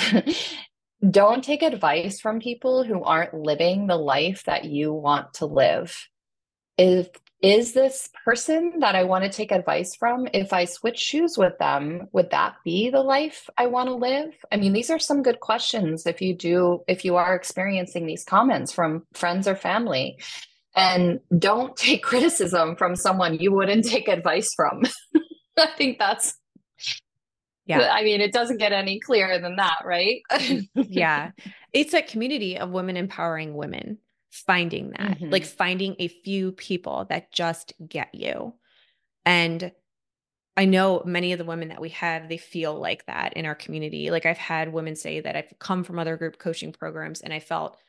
don't take advice from people who aren't living the life that you want to live. If is this person that I want to take advice from, if I switch shoes with them, would that be the life I want to live? I mean, these are some good questions if you are experiencing these comments from friends or family. And don't take criticism from someone you wouldn't take advice from. I think Yeah. I mean, it doesn't get any clearer than that, right? Yeah. It's a community of women empowering women, finding that, like Hmm. finding a few people that just get you. And I know many of the women that we have, they feel like that in our community. Like I've had women say that I've come from other group coaching programs and I felt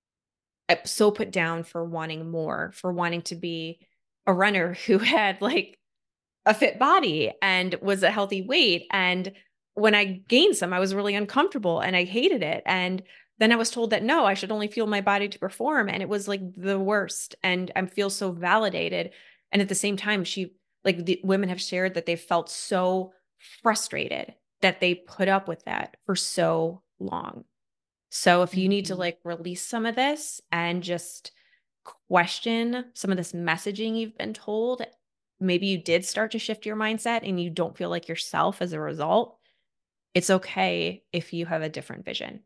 so put down for wanting more, for wanting to be a runner who had like a fit body and was a healthy weight. And when I gained some, I was really uncomfortable and I hated it. And then I was told that no, I should only fuel my body to perform. And it was like the worst. And I feel so validated. And at the same time, the women have shared that they felt so frustrated that they put up with that for so long. So if you need to Hmm. like release some of this and just question some of this messaging you've been told, maybe you did start to shift your mindset and you don't feel like yourself as a result, it's okay if you have a different vision.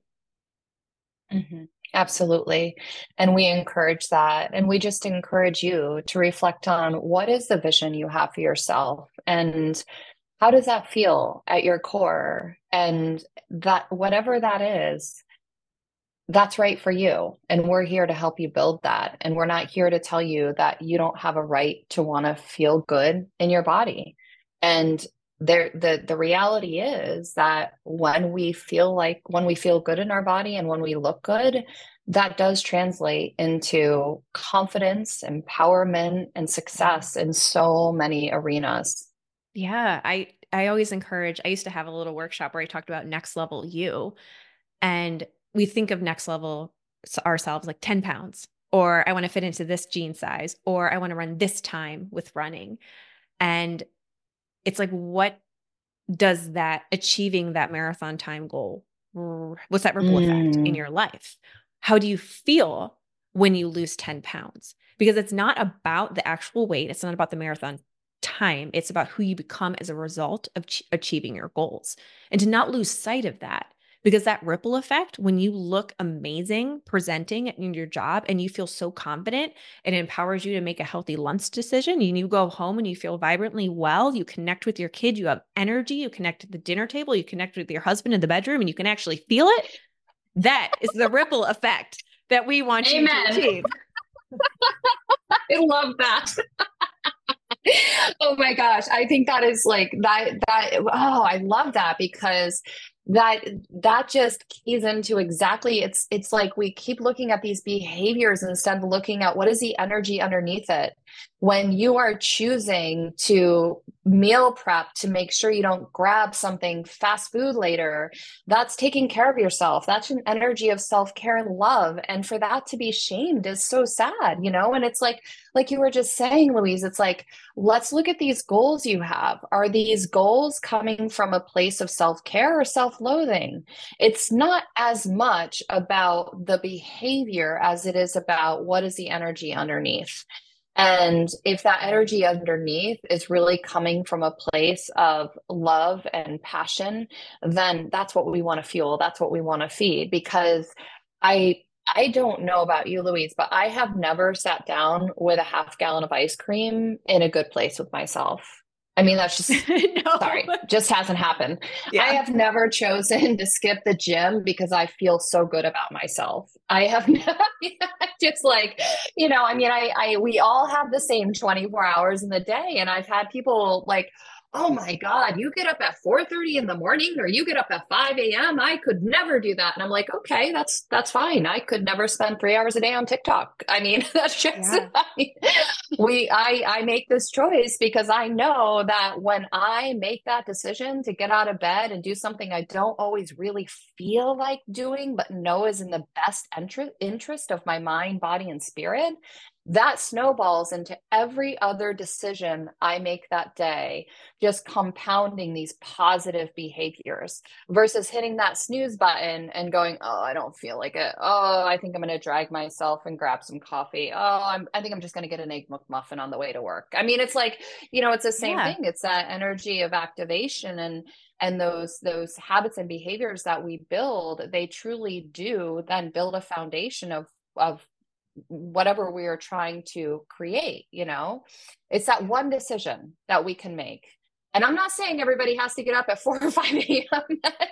Hmm. Absolutely. And we encourage that. And we just encourage you to reflect on what is the vision you have for yourself, and how does that feel at your core? And that whatever that is, that's right for you. And we're here to help you build that. And we're not here to tell you that you don't have a right to want to feel good in your body. And the reality is that when we feel good in our body and when we look good, that does translate into confidence, empowerment, and success in so many arenas. Yeah, I always encourage, I used to have a little workshop where I talked about next level you. And we think of next level ourselves like 10 pounds, or I want to fit into this jean size, or I want to run this time with running. And it's like, what does that achieving that marathon time goal, what's that ripple effect in your life? How do you feel when you lose 10 pounds? Because it's not about the actual weight. It's not about the marathon time. It's about who you become as a result of achieving your goals, and to not lose sight of that. Because that ripple effect, when you look amazing presenting in your job and you feel so confident, it empowers you to make a healthy lunch decision. You go home and you feel vibrantly well. You connect with your kid. You have energy. You connect at the dinner table. You connect with your husband in the bedroom, and you can actually feel it. That is the ripple effect that we want Amen. you to achieve. I love that. Oh my gosh. I think that is like oh, I love that, because that just keys into exactly, it's like we keep looking at these behaviors instead of looking at what is the energy underneath it. When you are choosing to meal prep to make sure you don't grab something fast food later, that's taking care of yourself. That's an energy of self-care and love. And for that to be shamed is so sad, And it's like you were just saying, Louise, it's like, let's look at these goals you have. Are these goals coming from a place of self-care or self-loathing? It's not as much about the behavior as it is about what is the energy underneath. And if that energy underneath is really coming from a place of love and passion, then that's what we want to fuel. That's what we want to feed. Because I don't know about you, Louise, but I have never sat down with a half gallon of ice cream in a good place with myself. I mean, that's just, No. sorry, just hasn't happened. Yeah. I have never chosen to skip the gym because I feel so good about myself. I have just like, I mean, we all have the same 24 hours in the day. And I've had people like, oh my God, you get up at 4:30 in the morning, or you get up at 5 a.m. I could never do that. And I'm like, okay, that's fine. I could never spend 3 hours a day on TikTok. I mean, that's just, I make this choice because I know that when I make that decision to get out of bed and do something I don't always really feel like doing, but know is in the best interest of my mind, body, and spirit, that snowballs into every other decision I make that day, just compounding these positive behaviors versus hitting that snooze button and going, oh, I don't feel like it. Oh, I think I'm going to drag myself and grab some coffee. Oh, I think I'm just going to get an egg McMuffin on the way to work. I mean, it's like, it's the same thing. It's that energy of activation, and those habits and behaviors that we build, they truly do then build a foundation of whatever we are trying to create. It's that one decision that we can make. And I'm not saying everybody has to get up at 4 or 5 a.m.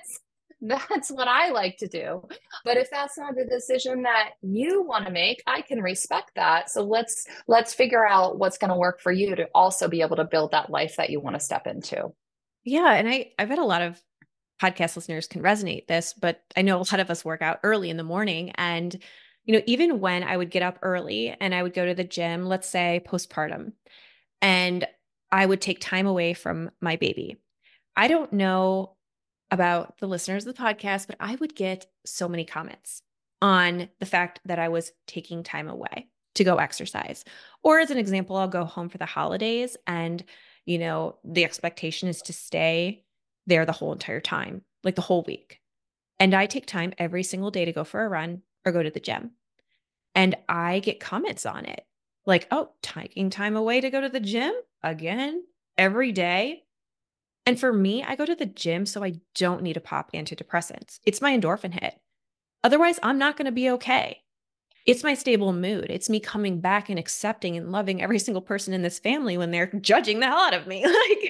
That's what I like to do. But if that's not the decision that you want to make, I can respect that. So let's figure out what's going to work for you to also be able to build that life that you want to step into. Yeah. And I bet a lot of podcast listeners can resonate this, but I know a lot of us work out early in the morning. And even when I would get up early and I would go to the gym, let's say postpartum, and I would take time away from my baby. I don't know about the listeners of the podcast, but I would get so many comments on the fact that I was taking time away to go exercise. Or as an example, I'll go home for the holidays and, the expectation is to stay there the whole entire time, like the whole week. And I take time every single day to go for a run or go to the gym. And I get comments on it like, oh, taking time away to go to the gym again every day. And for me, I go to the gym so I don't need to pop antidepressants. It's my endorphin hit. Otherwise, I'm not going to be okay. It's my stable mood. It's me coming back and accepting and loving every single person in this family when they're judging the hell out of me.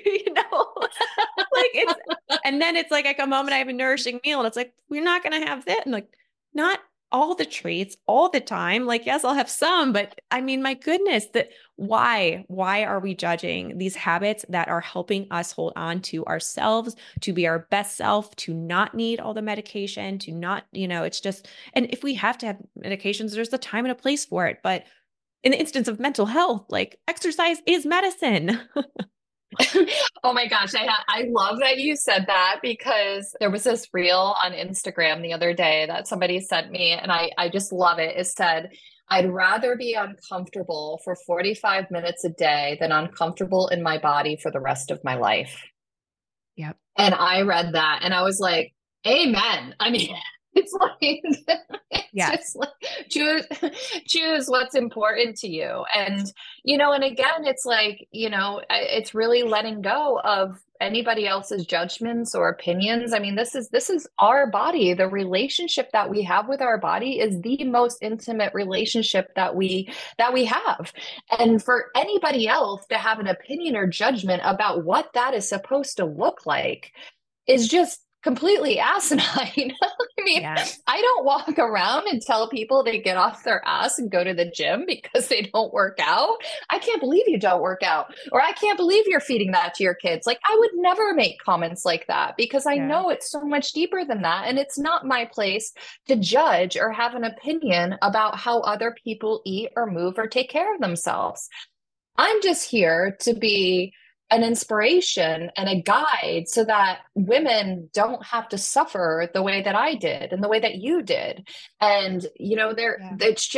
And then it's like I come home and I have a nourishing meal and it's like, we're not going to have that. And like, not all the treats all the time. Like, yes, I'll have some, but I mean, my goodness, why are we judging these habits that are helping us hold on to ourselves, to be our best self, to not need all the medication, to not, it's just, and if we have to have medications, there's a time and a place for it. But in the instance of mental health, like exercise is medicine. Oh my gosh, I love that you said that because there was this reel on Instagram the other day that somebody sent me, and I just love it. It said, I'd rather be uncomfortable for 45 minutes a day than uncomfortable in my body for the rest of my life. Yep. And I read that and I was like, amen. I mean, it's like, it's just like choose what's important to you. And, and again, it's like, it's really letting go of anybody else's judgments or opinions. I mean, this is our body. The relationship that we have with our body is the most intimate relationship that we have. And for anybody else to have an opinion or judgment about what that is supposed to look like is just completely asinine. I mean, I don't walk around and tell people they get off their ass and go to the gym because they don't work out. I can't believe you don't work out, or I can't believe you're feeding that to your kids. Like, I would never make comments like that because I know it's so much deeper than that. And it's not my place to judge or have an opinion about how other people eat or move or take care of themselves. I'm just here to be an inspiration and a guide so that women don't have to suffer the way that I did and the way that you did. And, it's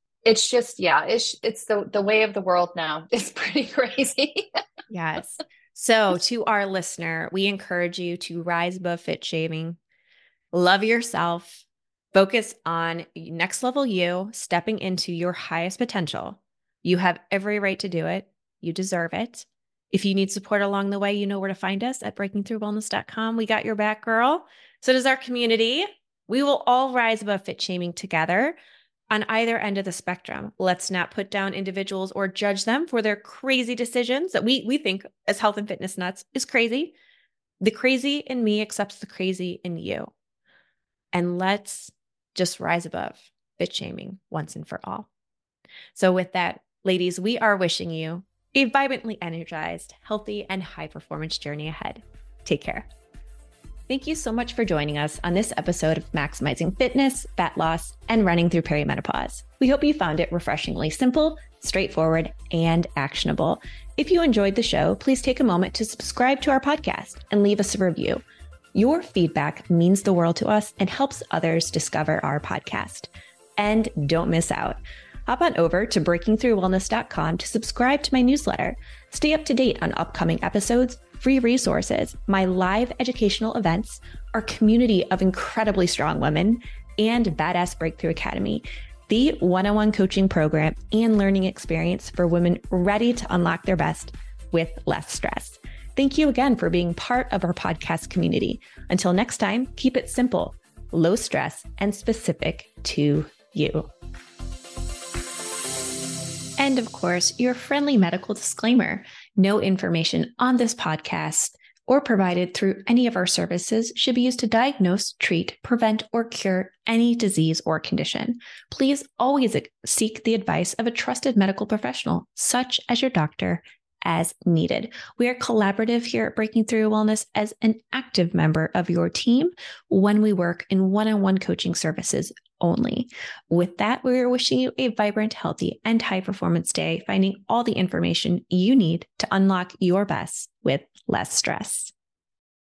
the way of the world now. It's pretty crazy. Yes. So to our listener, we encourage you to rise above fit shaming, love yourself, focus on next level you, stepping into your highest potential. You have every right to do it. You deserve it. If you need support along the way, you know where to find us at breakingthroughwellness.com. We got your back, girl. So does our community. We will all rise above fit shaming together on either end of the spectrum. Let's not put down individuals or judge them for their crazy decisions that we think as health and fitness nuts is crazy. The crazy in me accepts the crazy in you. And let's just rise above fit shaming once and for all. So with that, ladies, we are wishing you a vibrantly energized, healthy, and high-performance journey ahead. Take care. Thank you so much for joining us on this episode of Maximizing Fitness, Fat Loss, and Running Through Perimenopause. We hope you found it refreshingly simple, straightforward, and actionable. If you enjoyed the show, please take a moment to subscribe to our podcast and leave us a review. Your feedback means the world to us and helps others discover our podcast. And don't miss out. Hop on over to breakingthroughwellness.com to subscribe to my newsletter. Stay up to date on upcoming episodes, free resources, my live educational events, our community of incredibly strong women, and Badass Breakthrough Academy, the one-on-one coaching program and learning experience for women ready to unlock their best with less stress. Thank you again for being part of our podcast community. Until next time, keep it simple, low stress, and specific to you. And of course, your friendly medical disclaimer. No information on this podcast or provided through any of our services should be used to diagnose, treat, prevent, or cure any disease or condition. Please always seek the advice of a trusted medical professional, such as your doctor, as needed. We are collaborative here at Breaking Through Wellness as an active member of your team when we work in one-on-one coaching services only. With that, we are wishing you a vibrant, healthy, and high-performance day, finding all the information you need to unlock your best with less stress.